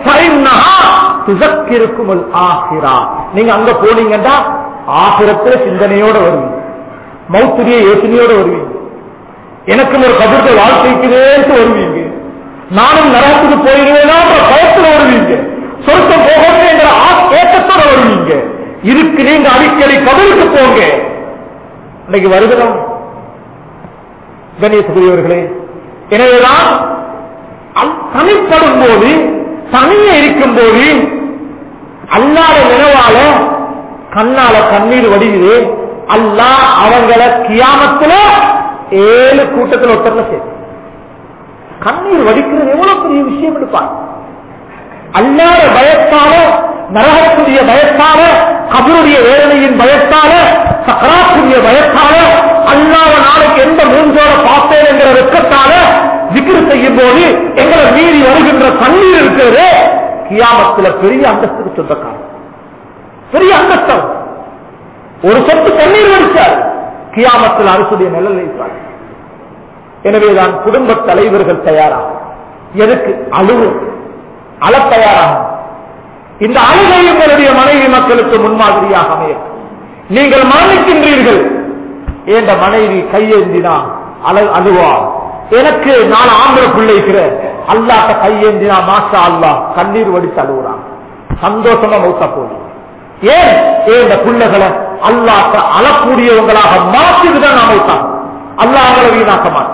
நீங்க அங்க போனீங்கன்னா ஆகிரத்துல சிந்தனையோட வருவீங்க, மௌத்துடைய யோசனையோட வருவீங்க, எனக்கும் ஒரு கபருடைய வாழ்க்கைக்குதேன்னு வருவீங்க, நானும் நரகத்துக்கு போயிருவேனா பயத்துல வருவீங்க, சொர்க்கம் போகணும் என்ற ஏற்றத்தோட வருவீங்க. இதுக்கு நீங்க அடிக்கடி கபருக்கு போங்க. இன்னைக்கு வருகிறோம் கண்ணியத்துக்குரியவர்களே. எனவேதான் தனிப்படும் போது, தனியே இருக்கும் போது அல்லாத நினைவால கண்ணால கண்ணீர் வடியுது. அல்லாஹ் அவங்கள கியாமத்துல 7 கூட்டத்தில் ஒருத்தர்ல சேர்த்து கண்ணீர் வடிக்கிறது எவ்வளவு பெரிய விஷயம் எடுப்பாங்க. அல்லாத பயத்தால, நரகத்துடைய பயத்தால, கபருடைய வேதனையின் பயத்தால, சக்கராத்துடைய பயத்தால, அல்லாத நாளைக்கு எந்த மூஞ்சோட பார்த்தேன் என்கிற வெட்கத்தால விக்ரு செய்யும் போது எங்களை மீறி வருகின்ற கண்ணீர் இருக்கிறது. கியாமத்துல பெரிய அந்தஸ்துக்கு சொந்தக்காரர், பெரிய அந்தஸ்தம். ஒரு சொத்து கண்ணீர் வடிச்சார், கியாமத்தில் அரசுடைய நிழல் வைத்தார். எனவேதான் குடும்ப தலைவர்கள் தயாராகும். எதுக்கு? அழ தயாராகும். இந்த அழுகை உங்களுடைய மனைவி மக்களுக்கு முன்மாதிரியாக அமையும். நீங்கள் மரணிக்கின்றீர்கள், என்ற மனைவி கையேந்தினா அழுவா. எனக்கு 4 ஆம்பளை பிள்ளைக்கிற அல்லாட்ட கையேந்தினா மாஷா அல்லாஹ் கண்ணீர் வடித்து அழுகுறான். சந்தோஷமா மௌத்தா போகுது. ஏன்? இந்த பிள்ளைகளை அல்லாட்ட அழக்கூடியவங்களாக மாற்றிட்டுதான் நாம் மௌத்தாகும். அல்லாஹ் அவங்களை வீணாக்க மாட்டான்.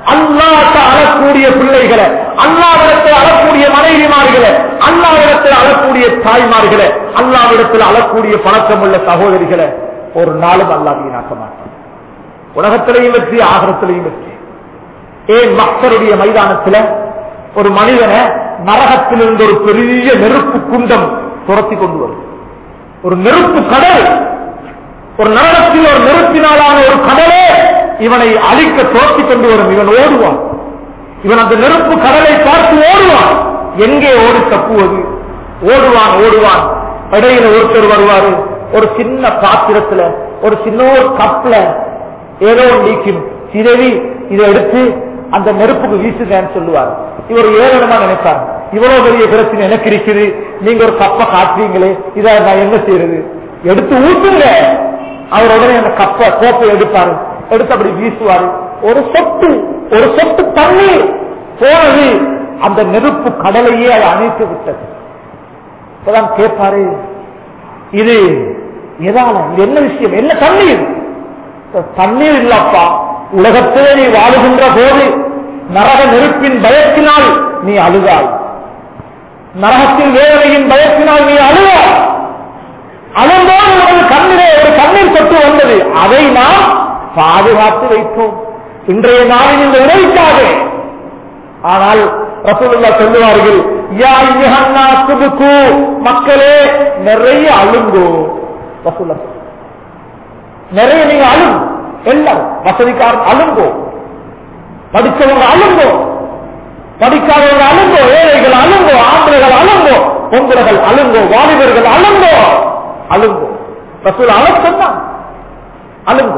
அல்லாஹ்விடத்தில் அழக்கூடிய பிள்ளைகளை, அல்லாஹ்விடத்தில் அழக்கூடிய மனைவிமார்களை, அல்லாஹ்விடத்தில் அழக்கூடிய தாய்மார்களை, அல்லாஹ்விடத்தில் அழக்கூடிய பழக்கம் உள்ள சகோதரிகளை ஒரு நாளும் அல்லாஹ் வீணாக்க மாட்டான். உலகத்திலையும் வெற்றி, ஆகிரத்திலையும் வெற்றி. ஏன் மக்களுடைய மைதானத்தில் ஒரு மனிதனை நரகத்திலிருந்து ஒரு பெரிய நெருப்பு குண்டம் துரத்தி கொண்டு வரும். ஒரு நெருப்பு கடல், ஒரு நரகத்தில் ஒரு நெருப்பினாலான ஒரு கடலே இவனை அழிக்க துரத்தி கொண்டு வரும். இவன் ஓடுவான். இவன் அந்த நெருப்பு கடலை பார்த்து ஓடுவான். எங்கே ஓடி தப்புவது? ஓடுவான் ஓடுவான். இடையில ஒருத்தர் வருவாரு, ஒரு சின்ன பாத்திரத்துல, ஒரு சின்ன கப்ல ஏதோ நீக்கும் சிதவி இதை எடுத்து அந்த நெருப்புக்கு வீசுங்கன்னு சொல்லுவார். இவர் ஏழனமா நினைப்பார், இவ்வளவு பெரிய பிரச்சனை எனக்கு இருக்குது, நீங்க ஒரு கப்பை காட்டுறீங்களே, இதை நான் என்ன செய்யறது, எடுத்து ஊத்துங்க. அவர் உடனே அந்த கோப்பை எடுப்பாரு, எடுத்து அப்படி வீசுவாரு. ஒரு சொட்டு தண்ணீர் போனது அந்த நெருப்பு கடலையே அதை அணைத்து விட்டது. இப்பதான் கேட்பாரு, இது எதால, இது என்ன விஷயம், என்ன தண்ணீர்? தண்ணீர் இல்லப்பா, உலகத்திலே நீ வாழுகின்ற போது நரக நெருப்பின் பயத்தினால் நீ அழுதாய், நரகத்தின் வேதனையின் பயத்தினால் நீ அழுதாய். அழும்போது உனது கண்ணிலே ஒரு கண்ணீர் சொட்டு வந்தது, அதை நாம் பாதுகாத்து வைப்போம். இன்றைய நாளில் இந்த உழைக்காதே. ஆனால் ரசூலுல்லாஹ் சொல்லுவார்கள், யா அய்யுஹன்னாஸ் துபுகு, மக்களே நிறைய அழுங்கோ. ரசூலுல்லாஹ் நிறைய நீங்க அழுங்க, எல்லாரும் வசதிக்காரன் அழுங்கோ, படித்தவங்க அழுங்கோ, படிக்காதவங்க அழுங்கோ, ஏழைகள் அழுங்கோ, ஆம்பளைகள் அழுங்கோ, பொங்கல்கள் அழுங்கோ, வாலிபர்கள் அழுங்கோ, அழுங்கோ. ரசூல் அழச்சொன்னான், அழுங்கோ.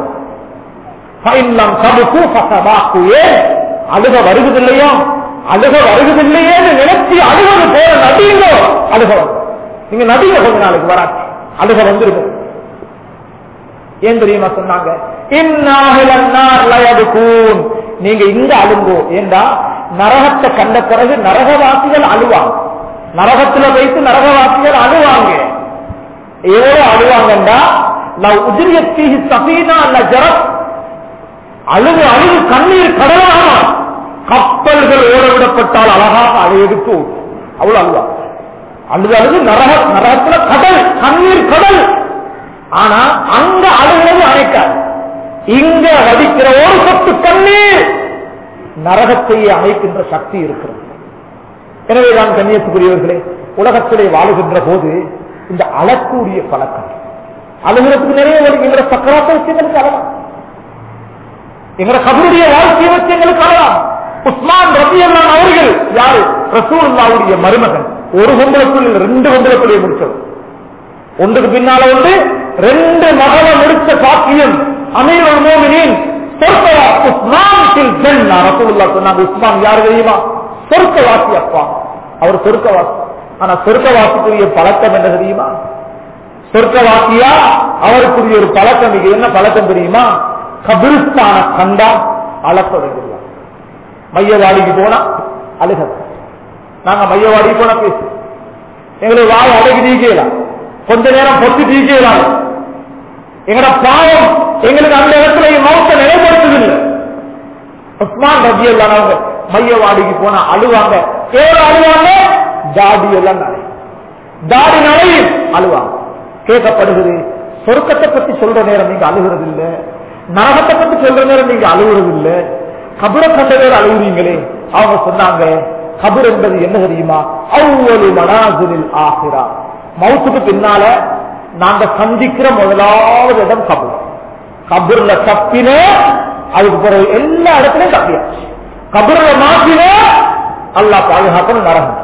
அழுக வருவதில்லையோ, அழுக வருவதில்லையே நினைச்சு அழுவது போல நடிங்கோ. அழுக நீங்க நடிங்க, கொஞ்ச நாளைக்கு வராது அழுக வந்துருங்க. ஏன் தெரியுமா சொன்னாங்க, நீங்க இங்க அழுங்கோ. ஏண்டா நரகத்தை கண்ட பிறகு நரகவாசிகள் அழுவாங்க. நரகத்துல வைத்து நரகவாசிகள் அழுவாங்க. எவ்வளவு அழுவாங்கண்டா, நான் உதிரியத்தி சபீனா ஜரத், அழுது அழுது கண்ணீர் கடலாக கப்பல்கள் ஓடவிடப்பட்டால் அழகாக அழையெடுத்து அவ்வளவு அழுவாங்க. அழுது அழுது நரகத்துல கடல், கண்ணீர் கடல். ஆனா அங்க அழுகிறது அணைக்காது. இங்க வடிக்கிற ஒரு சொட்டு கண்ணீர் நரகத்தையே அணைக்கின்ற சக்தி இருக்கிறது. எனவேதான் கண்ணியத்துக்குரியவர்களே, உலகத்திலே வாழுகின்ற போது இந்த அழக்கூடிய பழக்கம், அழுகிறதுக்கு நிறைய எங்களை சக்கராத்த விஷயங்களுக்கு அழலாம், எங்களை கபருடைய வாழ்க்கை விஷயங்களுக்கு அழலாம். உஸ்மான் ரலியல்லாஹு அவர்கள் யாரு? ரசூலுல்லாஹ்வுடைய மருமகன். ஒரு பொம்பளைக்குள் 2 பொம்பளைக்குள்ளே முடிச்சவர், ஒன்றுக்கு பின்னால ஒன்று, 2 மகளை முடிச்ச பாக்கியம். அமீருல் மோமினீன் உஸ்மான் ஃபில் ஜன்னah. ரசூலுல்லாஹ் சொன்னாங்க, உஸ்மான் யாரு தெரியுமா? சொர்க்கவாசி. அப்பா அவர் சொர்க்கவாசி. ஆனா சொர்க்கவாசிக்குரிய பழக்கம் என்ன தெரியுமா? சொர்க்கவாசியா அவருக்குரிய ஒரு பழக்கம். இது என்ன பழக்கம் தெரியுமா? கபிரிஸ்தான கண்டா அழக்க வேண்டியது. மையவாடிக்கு போனா அழுக. நாங்க மையவாடிக்கு போனா பேசு, எங்களுக்கு வாய் அழகு நீக்கலாம், கொஞ்ச நேரம் பொத்து நீக்கலாம். எங்கட பாவம் எங்களுக்கு அந்த இடத்துல மௌத்த நிலைப்படுத்துதில்லை. உஸ்மான் ரலியல்லாஹு அன்ஹு மையவாடிக்கு போனா அழுவாங்க. எவ்வளவு அழுவாங்க? தாடி எல்லாம் நலை, தாடி நலையும் அழுவாங்க. கேட்கப்படுகிறது, சொர்க்கத்தை பத்தி சொல்ற நேரம் நீங்க அழுகிறது இல்ல, நரகத்தை பத்தி சொல்ற நேரம் நீங்க அழுகிறது இல்ல, கபரை கண்ட நேரம் அழுகுறீங்களே. அவங்க சொன்னாங்க, கபர் என்பது என்ன தெரியுமா? அவ்வளவு மனாசிலில் ஆகிறா, மௌத்துக்கு பின்னால நாங்க சந்திக்கிற முதலாவது இடம் கபர். கபர்ல தப்பின அதுக்கு பிறகு எல்லா இடத்துலயும் தப்பியாச்சு. கபர்ல மாற்றின அல்லாஹ் பாதுகாக்கணும், நரகம்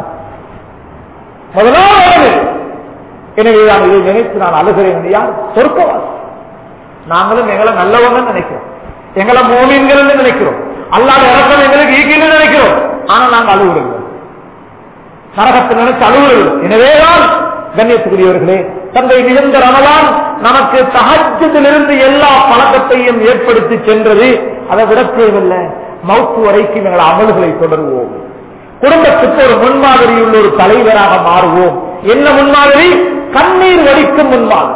முதலாவது. எனவே நான் இதை நினைத்து நான் அழுகிறேன் இல்லையா? சொர்க்கவாசி நாங்களும் எங்களை நல்லவங்க நினைக்கிறோம், எங்களை மோமீன்கள் நினைக்கிறோம், அல்லாஹ் இறக்கம் எங்களுக்கு ஈக்கின்னு நினைக்கிறோம். ஆனா நாங்க அழுகுறோம், நரகத்தை நினைச்சு அழுகுறோம். எனவேதான் கண்ணியத்துக்குரியவர்களே, தந்தை மிகுந்த ரமலான் நமக்கு தஹஜ்ஜுதிலிருந்து எல்லா பழக்கத்தையும் ஏற்படுத்தி சென்றது. அதை விட தேவையில்லை, மௌத்து வரைக்கும் எங்கள் அமல்களை தொடருவோம். குடும்பத்துக்கு ஒரு முன்மாதிரி உள்ள ஒரு தலைவராக மாறுவோம். என்ன முன்மாதிரி? கண்ணீர் வடிக்கும் முன்மாதிரி,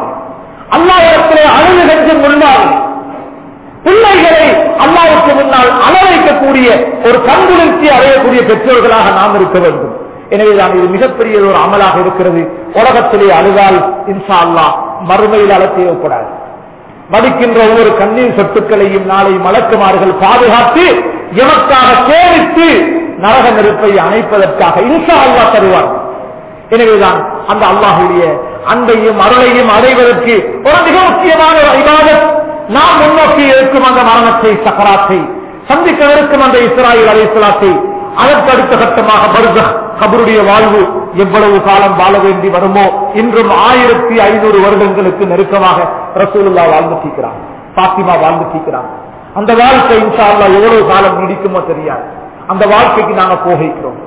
அல்லாஹ்விடத்திலே அழுது செஞ்சும் முன்மாதிரி, பிள்ளைகளை அல்லாஹ்வுக்கு முன்னால் அழ வைக்கக்கூடிய அடையக்கூடிய ஒரு கண்குளிர்ச்சி அடையக்கூடிய பெற்றோர்களாக நாம் இருக்க வேண்டும். எனவேதான் இது மிகப்பெரிய ஒரு அமலாக இருக்கிறது. உலகத்திலே அழுதால் இன்ஷா அல்லாஹ் மறுமையில் அழ தேவைப்படாது. வடிக்கின்ற ஒவ்வொரு கண்ணீர் சொட்டுக்களையும் நாளை மலக்குமார்கள் பாதுகாத்து எமக்காக சேமித்து நரக நெருப்பை அணைப்பதற்காக இன்ஷா அல்லாஹ் தருவார். எனவேதான் அந்த அல்லாஹ்வுடைய அன்பையும் அருளையும் அடைவதற்கு ஒரு மிக முக்கியமான ஒரு இபாதத் நாம் முன்னோக்கி இருக்கும் அந்த மரணத்தை, சக்கராத்தை சந்திக்கவிருக்கும் அந்த இஸ்ராயீல் அலைஹிஸ்ஸலாத்தை, அதற்கு அடுத்த கட்டமாக பர்ஸக் கபருடைய வாழ்வு எவ்வளவு காலம் வாழ வேண்டி வருமோ, இன்றும் 1500 வருடங்களுக்கு நெருக்கமாக ரசூலுல்லாஹ் வாழ்ந்து தீக்கிறார், பாத்திமா வாழ்ந்து தீக்கிறார். அந்த வாழ்க்கை இன்ஷா அல்லாஹ் எவ்வளவு காலம் நீடிக்குமோ தெரியாது. அந்த வாழ்க்கைக்கு நாங்கள் போகிறோம்.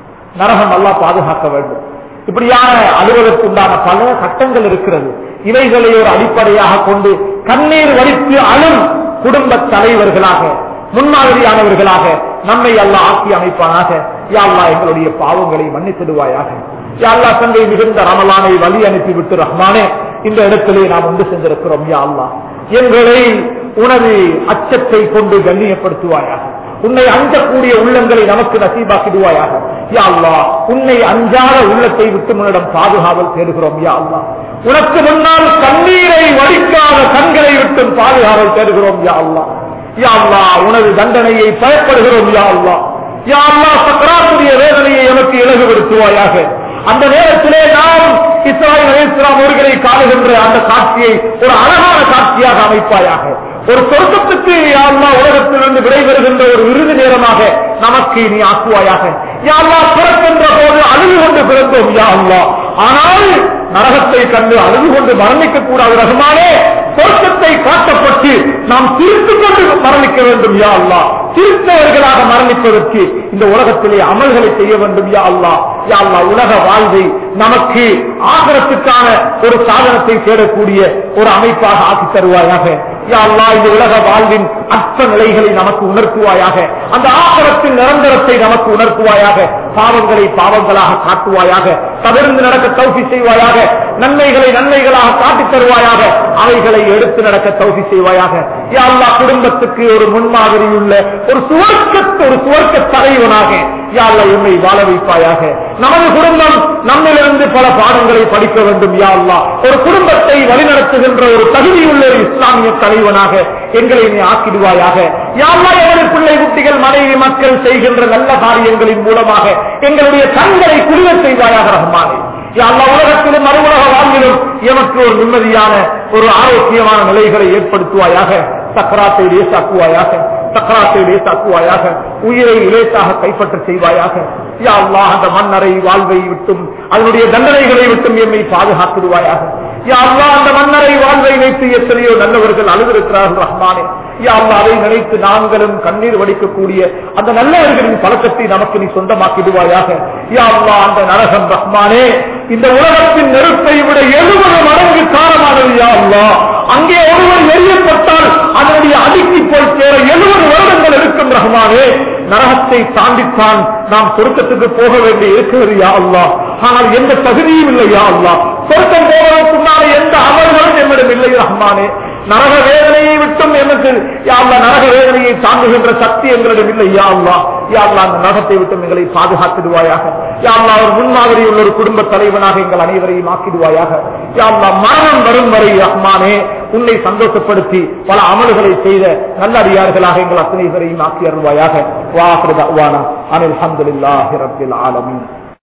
நரகம் அல்லாஹ் பாதுகாக்க வேண்டும். இப்படியான அலுவலகத்துண்டான பல கட்டங்கள் இருக்கிறது. இவைகளை ஒரு அடிப்படையாக கொண்டு கண்ணீர் வடித்து அழும் குடும்ப தலைவர்களாக, முன்மாதிரியானவர்களாக நம்மை அல்லாஹ் ஆக்கி அமைப்பானாக. யா அல்லாஹ் எங்களுடைய பாவங்களை மன்னித்திடுவாயாக. யா அல்லாஹ் தந்தை மிகுந்த ரமலானை வழி அனுப்பிவிட்டு ரஹ்மானே, இந்த இடத்திலே நாம் ஒன்று சென்றிருக்கிறோம். யா அல்லாஹ் எங்களை உனது அச்சத்தை கொண்டு கண்ணியப்படுத்துவாயாக. உன்னை அஞ்சக்கூடிய உள்ளங்களை நமக்கு நசீபாக்கிடுவாயாக. யா அல்லாஹ் உன்னை அஞ்சாத உள்ளத்தை விட்டு உன்னிடம் பாதுகாவல் தேடுகிறோம். யா அல்லாஹ் உனக்கு முன்னால் கண்ணீரை வடிக்காத கண்களை விட்டு பாதுகாவல் தேடுகிறோம். யா அல்லாஹ் யா அல்லாஹ் உனது தண்டனையை பயப்படுகிறோம். யா அல்லாஹ் யா அல்லாஹ் சக்கராத்துடைய வேதனையை எனக்கு இலகுபடுத்துவாயாக. அந்த நேரத்திலே நாம் இஸ்ராயீல் அலைஹிஸ்ஸலாம் அவர்களை காணுகின்ற அந்த காட்சியை ஒரு அழகான காட்சியாக அமைப்பாயாக. ஒரு சொர்க்கத்துக்கு யா அல்லாஹ் உலகத்திலிருந்து விடைபெறுகின்ற ஒரு விருது நேரமாக நமக்கு நீ ஆக்குவாயாக. யா அல்லாஹ் பிறக்கின்ற போது அழுது கொண்டு பிறந்தோம். யா அல்லாஹ் ஆனால் நரகத்தை கண்டு அழுது கொண்டு மரணிக்க கூடாது ரஹ்மானே. சொர்க்கத்தை காட்டப்பட்டு நாம் திருத்திக் கொண்டு மரணிக்க வேண்டும். யா அல்லாஹ் திருத்தவர்களாக மரணிப்பதற்கு இந்த உலகத்திலே அமல்களை செய்ய வேண்டும். யா அல்லாஹ் யா அல்லாஹ் உலக வாழ்வை நமக்கு ஆகரத்துக்கான ஒரு சாதனத்தை தேடக்கூடிய ஒரு அமைப்பாக ஆக்கி தருவாயாக. யா அல்லாஹ் இந்த உலக வாழ்வின் அற்ப நிலைகளை நமக்கு உணர்த்துவாயாக. அந்த ஆகரத்தின் நிரந்தரத்தை நமக்கு உணர்த்துவாயாக. பாவங்களை பாவங்களாக காட்டுவாயாக. தவிர்த்து நடக்க தௌஃபீக் செய்வாயாக. நன்மைகளை நன்மைகளாக காட்டித் தருவாயாக. அவைகளை எடுத்து நடக்க தௌஃபீக் செய்வாயாக. யா அல்லாஹ் குடும்பத்துக்கு ஒரு முன்மாதிரி உள்ள ஒரு சுவர்க்க தலைவனாக யா அல்லாஹ் எம்மை வாழ வைப்பாயாக. நமது குடும்பம் நம்மிலிருந்து பல பாடங்களை படிக்க வேண்டும். யா அல்லாஹ் ஒரு குடும்பத்தை வழிநடத்துகின்ற ஒரு தகுதியுள்ள ஒரு இஸ்லாமிய தலைவனாக எங்களை நீ ஆக்கிடுவாயாக. யா அல்லாஹ் எமது பிள்ளை குட்டிகள் மனைவி மக்கள் செய்கின்ற நல்ல காரியங்களின் மூலமாக எங்களுடைய கண்களை குளிர செய்வாயாக ரஹ்மானே. யா அல்லாஹ் உலகத்திலும் மறுவுலக வாழ்விலும் எமக்கு ஒரு நிம்மதியான ஒரு ஆரோக்கியமான நிலைகளை ஏற்படுத்துவாயாக. சக்கராத்தை லேசாக்குவாயாக. சக்கராத்தை லேசாக்குவாயாக. உயிரை லேசாக கைப்பற்ற செய்வாயாக. யா அல்லாஹ் அந்த மன்னரை வாழ்வை விட்டும் அதனுடைய தண்டனைகளை விட்டும் எம்மை பாதுகாத்துடுவாயாக. யா அல்லாஹ் அந்த மன்னரை வாழ்வை வைத்து எத்தனையோ நல்லவர்கள் அழுதிருக்கிறார்கள் ரஹ்மானே. யா அல்லாஹ் அதை நினைத்து நாங்களும் கண்ணீர் வடிக்கக்கூடிய அந்த நல்லவர்களின் பழக்கத்தை நமக்கு நீ சொந்தமாக்கிடுவாயாக. யா அல்லாஹ் அந்த நரகம் ரஹ்மானே இந்த உலகத்தின் நெருப்பை விட 70 மடங்கு காரமானது. யா அல்லாஹ் அங்கே ஒருவர் எரியப்பட்டால் அதனுடைய அடுக்கி போய் சேர 70 வருடங்கள் இருக்கும் ரஹ்மானே. நரகத்தை தாண்டித்தான் நாம் சொர்க்கத்துக்கு போக வேண்டி இருக்கிறது. யா அல்லாஹ் ஆனால் எந்த தகுதியும் இல்லை. யா அல்லாஹ் சொர்க்கம் போவதற்குள்ளான எந்த அமல்களும் என்னிடம் இல்லை ரஹ்மானே. நரக வேதனையை விட்டும் எனக்கு யா அல்லாஹ் நரக வேதனையை தாங்குகின்ற சக்தி எங்களிடம் இல்லை. யா அல்லாஹ் யா அல்லாஹ் அந்த நரகத்தை விட்டும் எங்களை பாதுகாத்துடுவாயாக. யா அல்லாஹ் ஒரு முன்மாதிரி உள்ள ஒரு குடும்ப தலைவனாக எங்கள் அனைவரையும் ஆக்கிடுவாயாக. யா அல்லாஹ் மரணம் வரும் வரை ரஹ்மானே உன்னை சந்தோஷப்படுத்தி பல அமல்களை செய்த நல்லடியார்களாக எங்கள் அத்தனை பேரையும் ஆக்கி அருள்வாயாக. வா ஆகிரு தஅவானா அனில் ஹம்துலில்லாஹி ரப்பில் ஆலமீன்.